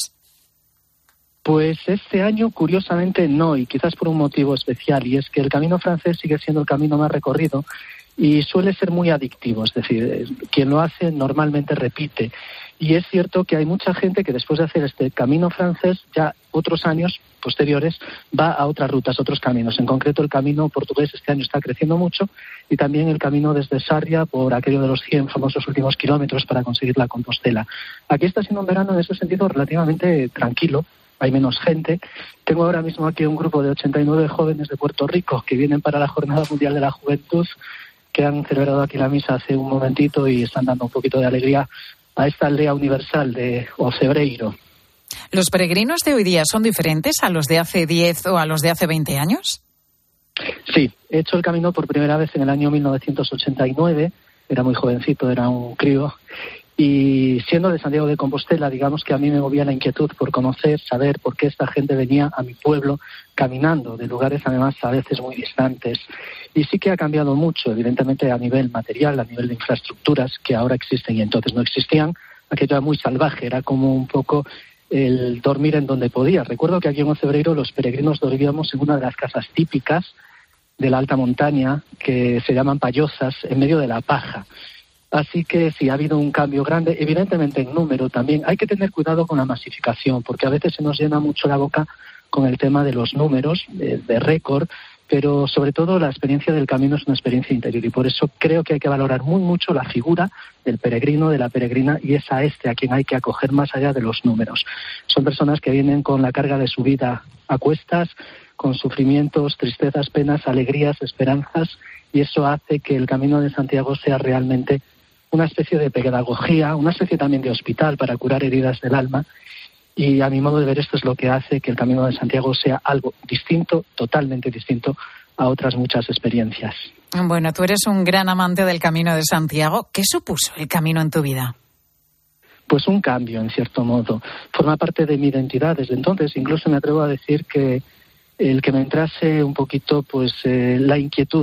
Pues este año, curiosamente, no, y quizás por un motivo especial, y es que el camino francés sigue siendo el camino más recorrido y suele ser muy adictivo, es decir, quien lo hace normalmente repite. Y es cierto que hay mucha gente que después de hacer este camino francés, ya otros años posteriores, va a otras rutas, otros caminos. En concreto, el camino portugués este año está creciendo mucho y también el camino desde Sarria por aquello de los 100 famosos últimos kilómetros para conseguir la Compostela. Aquí está siendo un verano en ese sentido relativamente tranquilo, hay menos gente. Tengo ahora mismo aquí un grupo de 89 jóvenes de Puerto Rico que vienen para la Jornada Mundial de la Juventud, que han celebrado aquí la misa hace un momentito y están dando un poquito de alegría a esta aldea universal de Ocebreiro. ¿Los peregrinos de hoy día son diferentes a los de hace 10 o a los de hace 20 años? Sí, he hecho el camino por primera vez en el año 1989, era muy jovencito, era un crío, y siendo de Santiago de Compostela, digamos que a mí me movía la inquietud por conocer, saber por qué esta gente venía a mi pueblo caminando, de lugares además a veces muy distantes. Y sí que ha cambiado mucho, evidentemente a nivel material, a nivel de infraestructuras que ahora existen y entonces no existían. Aquello era muy salvaje, era como un poco el dormir en donde podía. Recuerdo que aquí en Ocebreiro los peregrinos dormíamos en una de las casas típicas de la alta montaña, que se llaman payosas, en medio de la paja. Así que sí, ha habido un cambio grande, evidentemente en número también. Hay que tener cuidado con la masificación, porque a veces se nos llena mucho la boca con el tema de los números, de récord, pero sobre todo la experiencia del camino es una experiencia interior y por eso creo que hay que valorar muy mucho la figura del peregrino, de la peregrina, y es a quien hay que acoger más allá de los números. Son personas que vienen con la carga de su vida a cuestas, con sufrimientos, tristezas, penas, alegrías, esperanzas, y eso hace que el Camino de Santiago sea realmente una especie de pedagogía, una especie también de hospital para curar heridas del alma. Y a mi modo de ver esto es lo que hace que el Camino de Santiago sea algo distinto, totalmente distinto a otras muchas experiencias. Bueno, tú eres un gran amante del Camino de Santiago. ¿Qué supuso el camino en tu vida? Pues un cambio, en cierto modo. Forma parte de mi identidad desde entonces. Incluso me atrevo a decir que el que me entrase un poquito la inquietud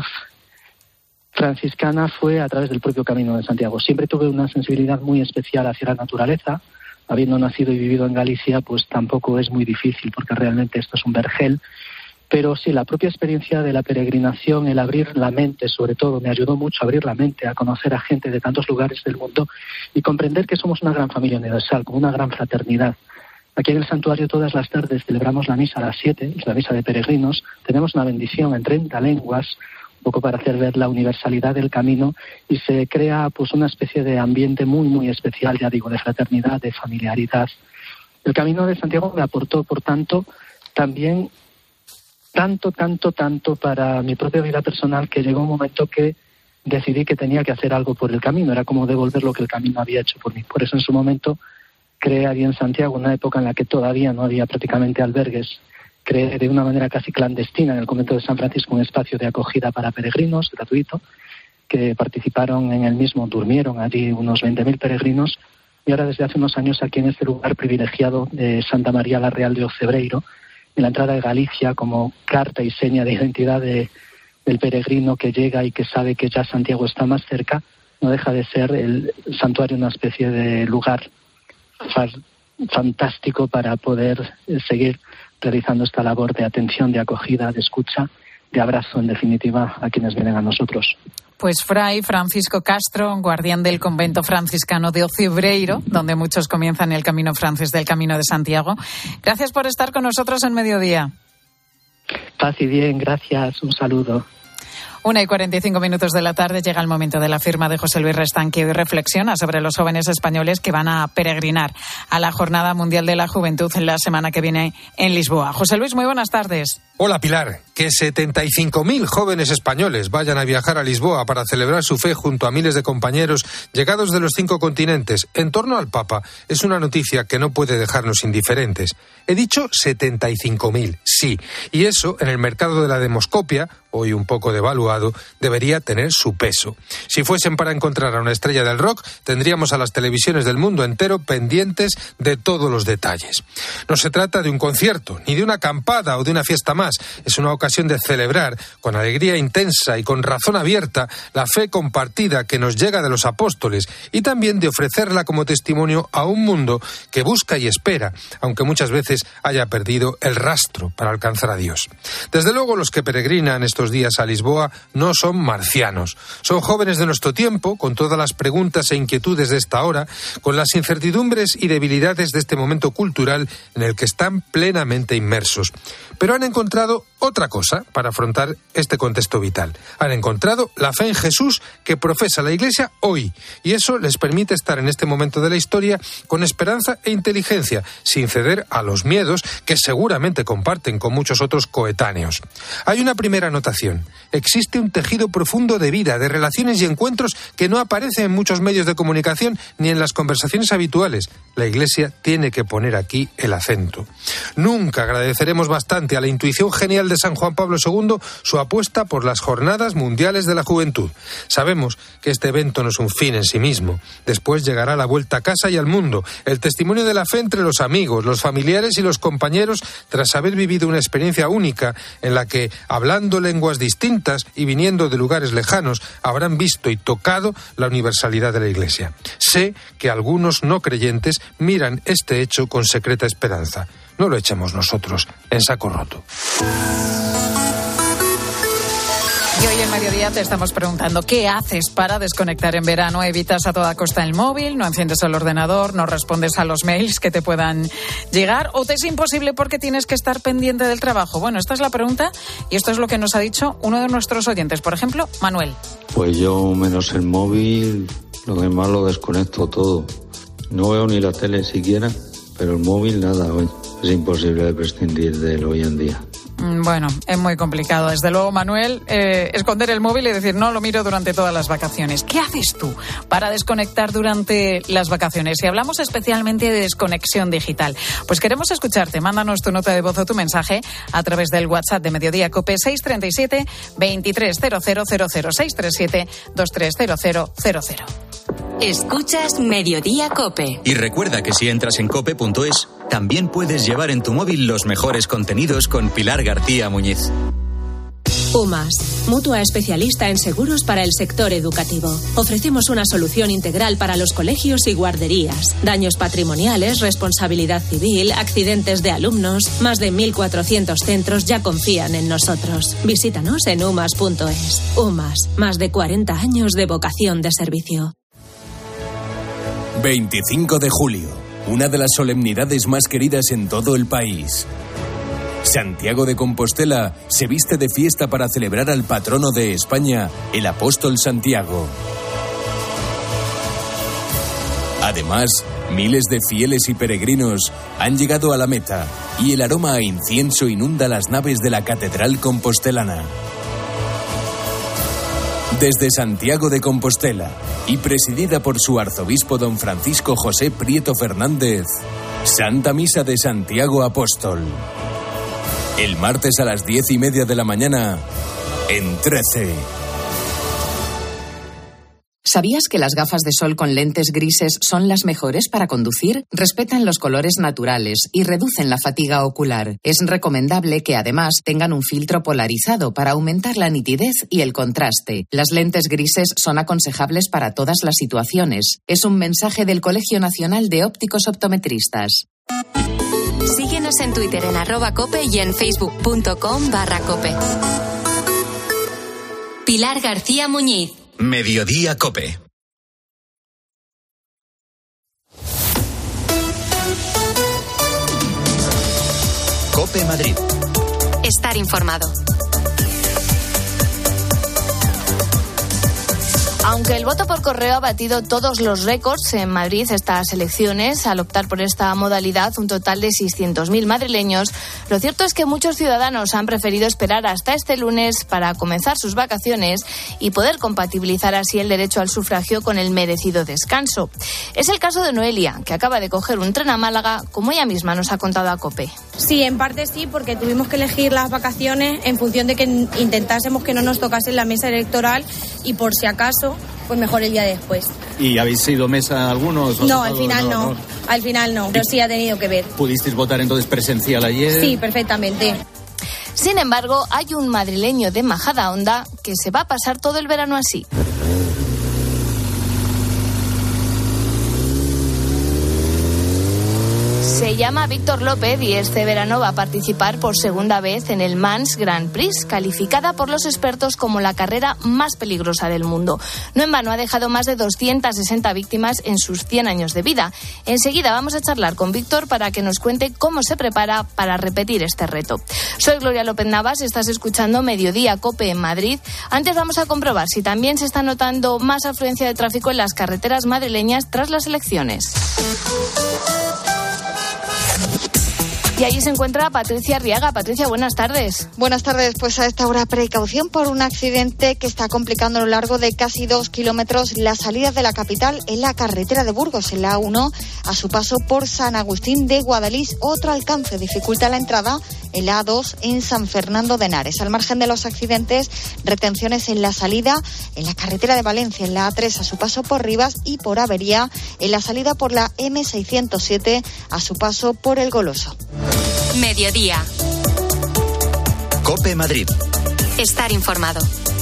franciscana fue a través del propio Camino de Santiago. Siempre tuve una sensibilidad muy especial hacia la naturaleza. Habiendo nacido y vivido en Galicia, pues tampoco es muy difícil, porque realmente esto es un vergel. Pero sí, la propia experiencia de la peregrinación, el abrir la mente, sobre todo, me ayudó mucho a abrir la mente, a conocer a gente de tantos lugares del mundo y comprender que somos una gran familia universal, como una gran fraternidad. Aquí en el santuario todas las tardes celebramos la misa a las 7, es la misa de peregrinos. Tenemos una bendición en 30 lenguas, un poco para hacer ver la universalidad del camino, y se crea pues una especie de ambiente muy, muy especial, ya digo, de fraternidad, de familiaridad. El Camino de Santiago me aportó, por tanto, también tanto para mi propia vida personal, que llegó un momento que decidí que tenía que hacer algo por el camino. Era como devolver lo que el camino había hecho por mí. Por eso en su momento creé allí en Santiago, una época en la que todavía no había prácticamente albergues, creé de una manera casi clandestina en el convento de San Francisco un espacio de acogida para peregrinos, gratuito, que participaron en el mismo, durmieron allí unos 20.000 peregrinos, y ahora desde hace unos años aquí en este lugar privilegiado de Santa María la Real de Ocebreiro, en la entrada de Galicia, como carta y seña de identidad de del peregrino que llega y que sabe que ya Santiago está más cerca, no deja de ser el santuario una especie de lugar fantástico para poder seguir realizando esta labor de atención, de acogida, de escucha, de abrazo, en definitiva, a quienes vienen a nosotros. Pues Fray Francisco Castro, guardián del convento franciscano de Ocebreiro, donde muchos comienzan el camino francés del Camino de Santiago. Gracias por estar con nosotros en Mediodía. Paz y bien, gracias, un saludo. 1:45 de la tarde llega el momento de la firma de José Luis Restán, que hoy reflexiona sobre los jóvenes españoles que van a peregrinar a la Jornada Mundial de la Juventud en la semana que viene en Lisboa. José Luis, muy buenas tardes. Hola Pilar, que 75.000 jóvenes españoles vayan a viajar a Lisboa para celebrar su fe junto a miles de compañeros llegados de los 5 continentes en torno al Papa es una noticia que no puede dejarnos indiferentes. He dicho 75.000, sí, y eso en el mercado de la demoscopia, hoy un poco devaluado, debería tener su peso. Si fuesen para encontrar a una estrella del rock, tendríamos a las televisiones del mundo entero pendientes de todos los detalles. No se trata de un concierto, ni de una acampada o de una fiesta más. Es una ocasión de celebrar, con alegría intensa y con razón abierta, la fe compartida que nos llega de los apóstoles y también de ofrecerla como testimonio a un mundo que busca y espera, aunque muchas veces haya perdido el rastro para alcanzar a Dios. Desde luego, los que peregrinan estos días a Lisboa no son marcianos. Son jóvenes de nuestro tiempo, con todas las preguntas e inquietudes de esta hora, con las incertidumbres y debilidades de este momento cultural en el que están plenamente inmersos. Pero han encontrado otra cosa para afrontar este contexto vital. Han encontrado la fe en Jesús que profesa la Iglesia hoy, y eso les permite estar en este momento de la historia con esperanza e inteligencia, sin ceder a los miedos que seguramente comparten con muchos otros coetáneos. Hay una primera anotación. Existe un tejido profundo de vida, de relaciones y encuentros que no aparece en muchos medios de comunicación ni en las conversaciones habituales. La Iglesia tiene que poner aquí el acento. Nunca agradeceremos bastante a la intuición genial de San Juan Pablo II su apuesta por las Jornadas Mundiales de la Juventud. Sabemos que este evento no es un fin en sí mismo. Después llegará la vuelta a casa y al mundo, el testimonio de la fe entre los amigos, los familiares y los compañeros tras haber vivido una experiencia única en la que, hablando lenguas distintas y viniendo de lugares lejanos, habrán visto y tocado la universalidad de la Iglesia. Sé que algunos no creyentes miran este hecho con secreta esperanza. No lo echemos nosotros en saco roto. Y hoy en Mediodía te estamos preguntando ¿qué haces para desconectar en verano? ¿Evitas a toda costa el móvil? ¿No enciendes el ordenador? ¿No respondes a los mails que te puedan llegar? ¿O te es imposible porque tienes que estar pendiente del trabajo? Bueno, esta es la pregunta y esto es lo que nos ha dicho uno de nuestros oyentes. Por ejemplo, Manuel. Pues yo menos el móvil, lo demás lo desconecto todo. No veo ni la tele siquiera, pero el móvil nada hoy. Es imposible de prescindir de él hoy en día. Bueno, es muy complicado. Desde luego, Manuel, esconder el móvil y decir no, lo miro durante todas las vacaciones. ¿Qué haces tú para desconectar durante las vacaciones? Y hablamos especialmente de desconexión digital. Pues queremos escucharte. Mándanos tu nota de voz o tu mensaje a través del WhatsApp de Mediodía COPE 637 230000 637 230000. Escuchas Mediodía COPE. Y recuerda que si entras en cope.es, también puedes llevar en tu móvil los mejores contenidos con Pilar García Muñiz. UMAS, mutua especialista en seguros para el sector educativo. Ofrecemos una solución integral para los colegios y guarderías. Daños patrimoniales, responsabilidad civil, accidentes de alumnos. Más de 1.400 centros ya confían en nosotros. Visítanos en umas.es. UMAS, más de 40 años de vocación de servicio. 25 de julio, una de las solemnidades más queridas en todo el país. Santiago de Compostela se viste de fiesta para celebrar al patrono de España, el apóstol Santiago. Además, miles de fieles y peregrinos han llegado a la meta y el aroma a incienso inunda las naves de la catedral compostelana. Desde Santiago de Compostela y presidida por su arzobispo don Francisco José Prieto Fernández, Santa Misa de Santiago Apóstol. El martes a las 10:30 de la mañana, en 13. ¿Sabías que las gafas de sol con lentes grises son las mejores para conducir? Respetan los colores naturales y reducen la fatiga ocular. Es recomendable que además tengan un filtro polarizado para aumentar la nitidez y el contraste. Las lentes grises son aconsejables para todas las situaciones. Es un mensaje del Colegio Nacional de Ópticos Optometristas. Síguenos en Twitter en @cope y en facebook.com/cope. Pilar García Muñiz. Mediodía COPE. COPE Madrid. Estar informado. Aunque el voto por correo ha batido todos los récords en Madrid estas elecciones, al optar por esta modalidad un total de 600.000 madrileños, lo cierto es que muchos ciudadanos han preferido esperar hasta este lunes para comenzar sus vacaciones y poder compatibilizar así el derecho al sufragio con el merecido descanso. Es el caso de Noelia, que acaba de coger un tren a Málaga, como ella misma nos ha contado a COPE. Sí, en parte sí, porque tuvimos que elegir las vacaciones en función de que intentásemos que no nos tocase la mesa electoral y por si acaso, pues mejor el día después. ¿Y habéis sido mesa algunos? No, al final no. Al final no, pero sí ha tenido que ver. ¿Pudisteis votar entonces presencial ayer? Sí, perfectamente. Sin embargo, hay un madrileño de Majadahonda que se va a pasar todo el verano así. Se llama Víctor López y este verano va a participar por segunda vez en el Mans Grand Prix, calificada por los expertos como la carrera más peligrosa del mundo. No en vano ha dejado más de 260 víctimas en sus 100 años de vida. Enseguida vamos a charlar con Víctor para que nos cuente cómo se prepara para repetir este reto. Soy Gloria López Navas, estás escuchando Mediodía COPE en Madrid. Antes vamos a comprobar si también se está notando más afluencia de tráfico en las carreteras madrileñas tras las elecciones. Y allí se encuentra Patricia Arriaga. Patricia, buenas tardes. Buenas tardes. Pues a esta hora precaución por un accidente que está complicando a lo largo de casi 2 kilómetros la salida de la capital en la carretera de Burgos, en la A1, a su paso por San Agustín de Guadalís. Otro alcance dificulta la entrada en la A2 en San Fernando de Henares. Al margen de los accidentes, retenciones en la salida en la carretera de Valencia, en la A3 a su paso por Rivas y por Avería en la salida por la M607 a su paso por El Goloso. Mediodía. COPE Madrid. Estar informado.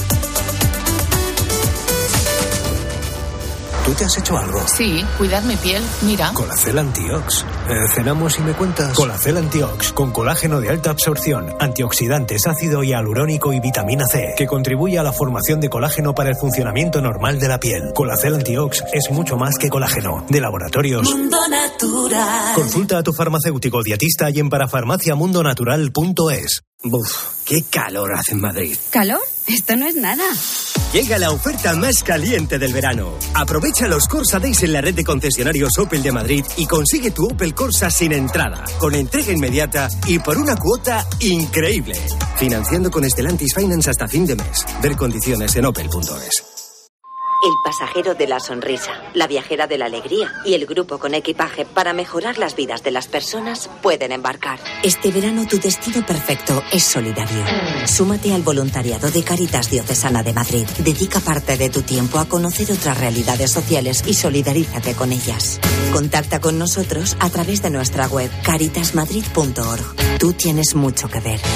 ¿Tú te has hecho algo? Sí, cuidar mi piel, mira. Colacel Antiox. Cenamos y me cuentas. Colacel Antiox, con colágeno de alta absorción, antioxidantes, ácido hialurónico y vitamina C, que contribuye a la formación de colágeno para el funcionamiento normal de la piel. Colacel Antiox es mucho más que colágeno. De Laboratorios Mundo Natural. Consulta a tu farmacéutico dietista y en parafarmaciamundonatural.es. Buf, qué calor hace en Madrid. ¿Calor? Esto no es nada. Llega la oferta más caliente del verano. Aprovecha los Corsa Days en la red de concesionarios Opel de Madrid y consigue tu Opel Corsa sin entrada, con entrega inmediata y por una cuota increíble. Financiando con Stellantis Finance hasta fin de mes. Ver condiciones en opel.es. El pasajero de la sonrisa, la viajera de la alegría y el grupo con equipaje para mejorar las vidas de las personas pueden embarcar. Este verano tu destino perfecto es solidario. Súmate al voluntariado de Cáritas Diocesana de Madrid. Dedica parte de tu tiempo a conocer otras realidades sociales y solidarízate con ellas. Contacta con nosotros a través de nuestra web caritasmadrid.org. Tú tienes mucho que ver.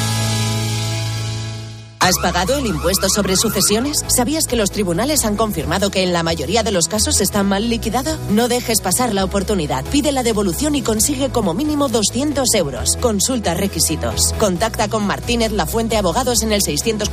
¿Has pagado el impuesto sobre sucesiones? ¿Sabías que los tribunales han confirmado que en la mayoría de los casos está mal liquidado? No dejes pasar la oportunidad. Pide la devolución y consigue como mínimo 200 euros. Consulta requisitos. Contacta con Martínez Lafuente Abogados en el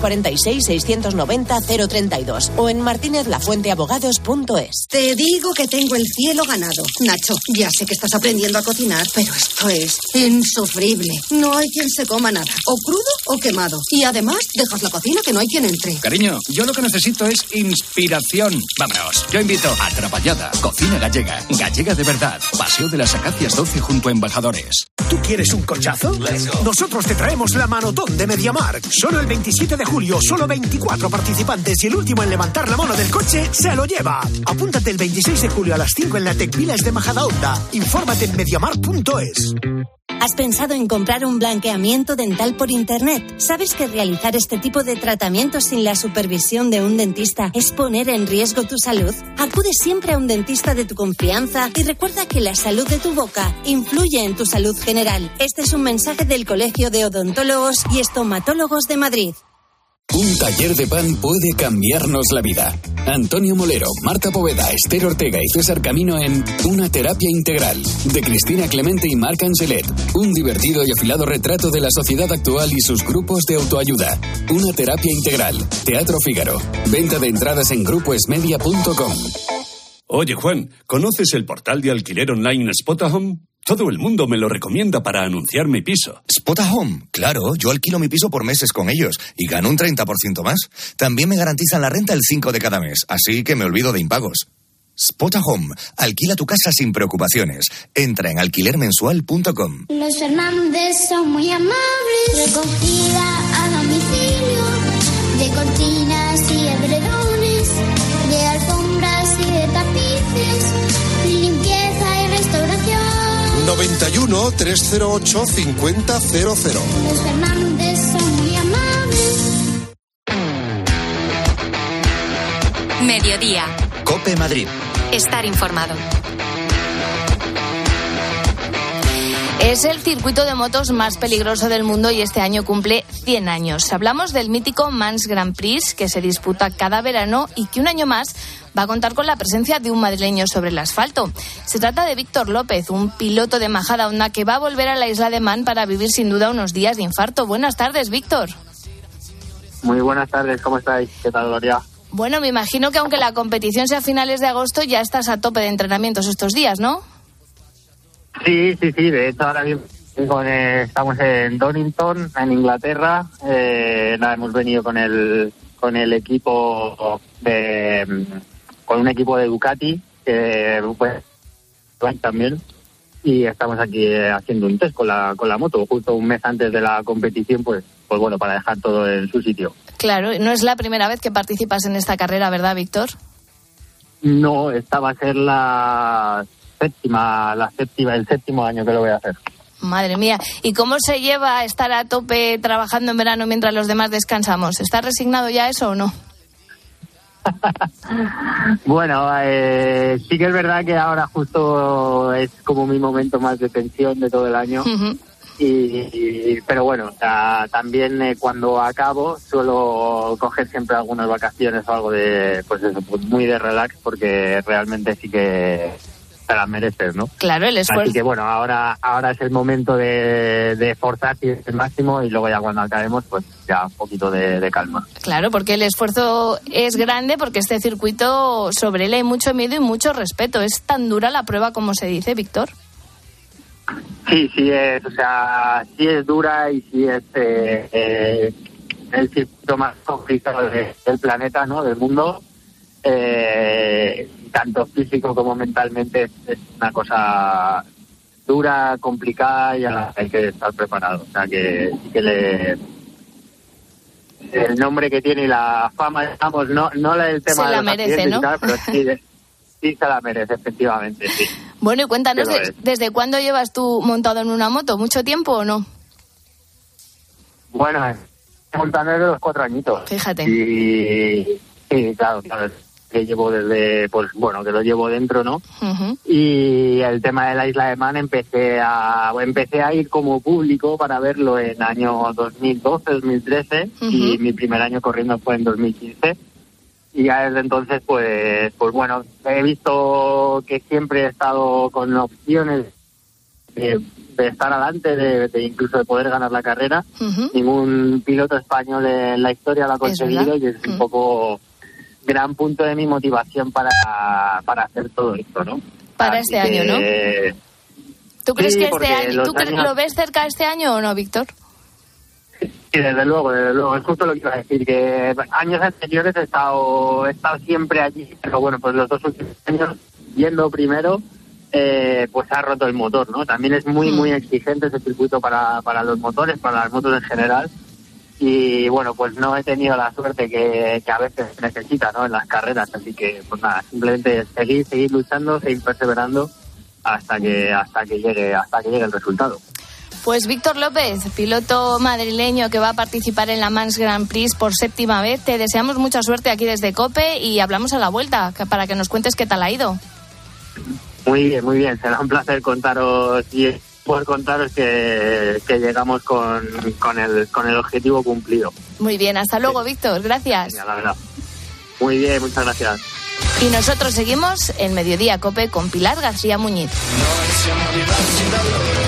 646-690-032 o en martinezlafuenteabogados.es. Te digo que tengo el cielo ganado. Nacho, ya sé que estás aprendiendo a cocinar, pero esto es insufrible. No hay quien se coma nada, o crudo o quemado. Y además, dejas la cocina que no hay quien entre. Cariño, yo lo que necesito es inspiración. Vámonos, yo invito a Trapallada, cocina gallega, gallega de verdad, Paseo de las Acacias 12 junto a Embajadores. ¿Tú quieres un cochazo? Nosotros te traemos la Manotón de MediaMarkt. Solo el 27 de julio, solo 24 participantes y el último en levantar la mano del coche se lo lleva. Apúntate el 26 de julio a las 5 en la Tecvilas de Majadahonda. Infórmate en mediamarkt.es. ¿Has pensado en comprar un blanqueamiento dental por internet? ¿Sabes que realizar este tipo de tratamientos sin la supervisión de un dentista es poner en riesgo tu salud? Acude siempre a un dentista de tu confianza y recuerda que la salud de tu boca influye en tu salud general. Este es un mensaje del Colegio de Odontólogos y Estomatólogos de Madrid. Un taller de pan puede cambiarnos la vida. Antonio Molero, Marta Poveda, Esther Ortega y César Camino en Una terapia integral, de Cristina Clemente y Marc Angelet. Un divertido y afilado retrato de la sociedad actual y sus grupos de autoayuda. Una terapia integral. Teatro Fígaro. Venta de entradas en grupoesmedia.com. Oye, Juan, ¿conoces el portal de alquiler online Spotahome? Todo el mundo me lo recomienda para anunciar mi piso. Spotahome, claro, yo alquilo mi piso por meses con ellos y gano un 30% más. También me garantizan la renta el 5 de cada mes, así que me olvido de impagos. Spotahome, alquila tu casa sin preocupaciones. Entra en alquilermensual.com. Los Fernández son muy amables, recogida a domicilio, de cortinas y edredones, de alfombras y de tapices, limpieza y restauración. 91 308 5000. Los Fernández son muy amables. Mediodía. COPE Madrid. Estar informado. Es el circuito de motos más peligroso del mundo y este año cumple 100 años. Hablamos del mítico Mans Grand Prix, que se disputa cada verano y que un año más va a contar con la presencia de un madrileño sobre el asfalto. Se trata de Víctor López, un piloto de Majadahonda que va a volver a la isla de Man para vivir sin duda unos días de infarto. Buenas tardes, Víctor. Muy buenas tardes, ¿cómo estáis? ¿Qué tal, Gloria? Bueno, me imagino que aunque la competición sea a finales de agosto, ya estás a tope de entrenamientos estos días, ¿no? Sí, de hecho ahora mismo estamos en Donington, en Inglaterra. Hemos venido con el equipo con un equipo de Ducati, que pues también, y estamos aquí haciendo un test con la moto, justo un mes antes de la competición, pues bueno, para dejar todo en su sitio. Claro, no es la primera vez que participas en esta carrera, ¿verdad, Víctor? No, esta va a ser el séptimo año que lo voy a hacer. Madre mía, ¿y cómo se lleva estar a tope trabajando en verano mientras los demás descansamos? ¿Estás resignado ya a eso o no? Bueno, sí que es verdad que ahora justo es como mi momento más de tensión de todo el año. Uh-huh. Pero bueno, también cuando acabo suelo coger siempre algunas vacaciones o algo de, pues eso, muy de relax, porque realmente sí que te las mereces, ¿no? Claro, el esfuerzo. Así que bueno, ahora es el momento de esforzarse el máximo y luego ya cuando acabemos, pues ya un poquito de calma. Claro, porque el esfuerzo es grande, porque este circuito, sobre él hay mucho miedo y mucho respeto. ¿Es tan dura la prueba como se dice, Víctor? Sí es, sí es dura y sí es el circuito más complicado del planeta, ¿no? Del mundo. Tanto físico como mentalmente es una cosa dura, complicada y a la que hay que estar preparado. O sea que el nombre que tiene y la fama, digamos, no el tema se la merece, ¿no? Tal, pero sí se la merece, efectivamente, sí. Bueno, y cuéntanos, ¿desde cuándo llevas tú montado en una moto? ¿Mucho tiempo o no? Bueno, montando desde los 4 añitos. Fíjate. Y claro, que llevo desde, pues bueno, que lo llevo dentro, ¿no? Uh-huh. Y el tema de la Isla de Man empecé a ir como público para verlo en año 2012, 2013, uh-huh. Y mi primer año corriendo fue en 2015. Y ya desde entonces, pues bueno, he visto que siempre he estado con opciones de estar adelante, de incluso de poder ganar la carrera. Uh-huh. Ningún piloto español en la historia lo ha conseguido y es un poco gran punto de mi motivación para hacer todo esto, ¿no? Para este año, ¿no? ¿Tú crees que este año, lo ves cerca este año o no, Víctor? Sí, desde luego, es justo lo que iba a decir, que años anteriores he estado siempre allí, pero bueno, pues los 2 últimos años, yendo primero, pues ha roto el motor, ¿no? También es muy exigente ese circuito para los motores, para las motos en general, y bueno, pues no he tenido la suerte que a veces se necesita, ¿no? En las carreras, así que pues nada, simplemente seguir luchando, seguir perseverando hasta que llegue el resultado. Pues Víctor López, piloto madrileño que va a participar en la Mans Grand Prix por 7ª vez, te deseamos mucha suerte aquí desde COPE y hablamos a la vuelta para que nos cuentes qué tal ha ido. Muy bien, será un placer contaros y poder contaros que llegamos con el objetivo cumplido. Muy bien, hasta luego, Víctor, gracias. La verdad. Muy bien, muchas gracias. Y nosotros seguimos en Mediodía COPE con Pilar García Muñiz.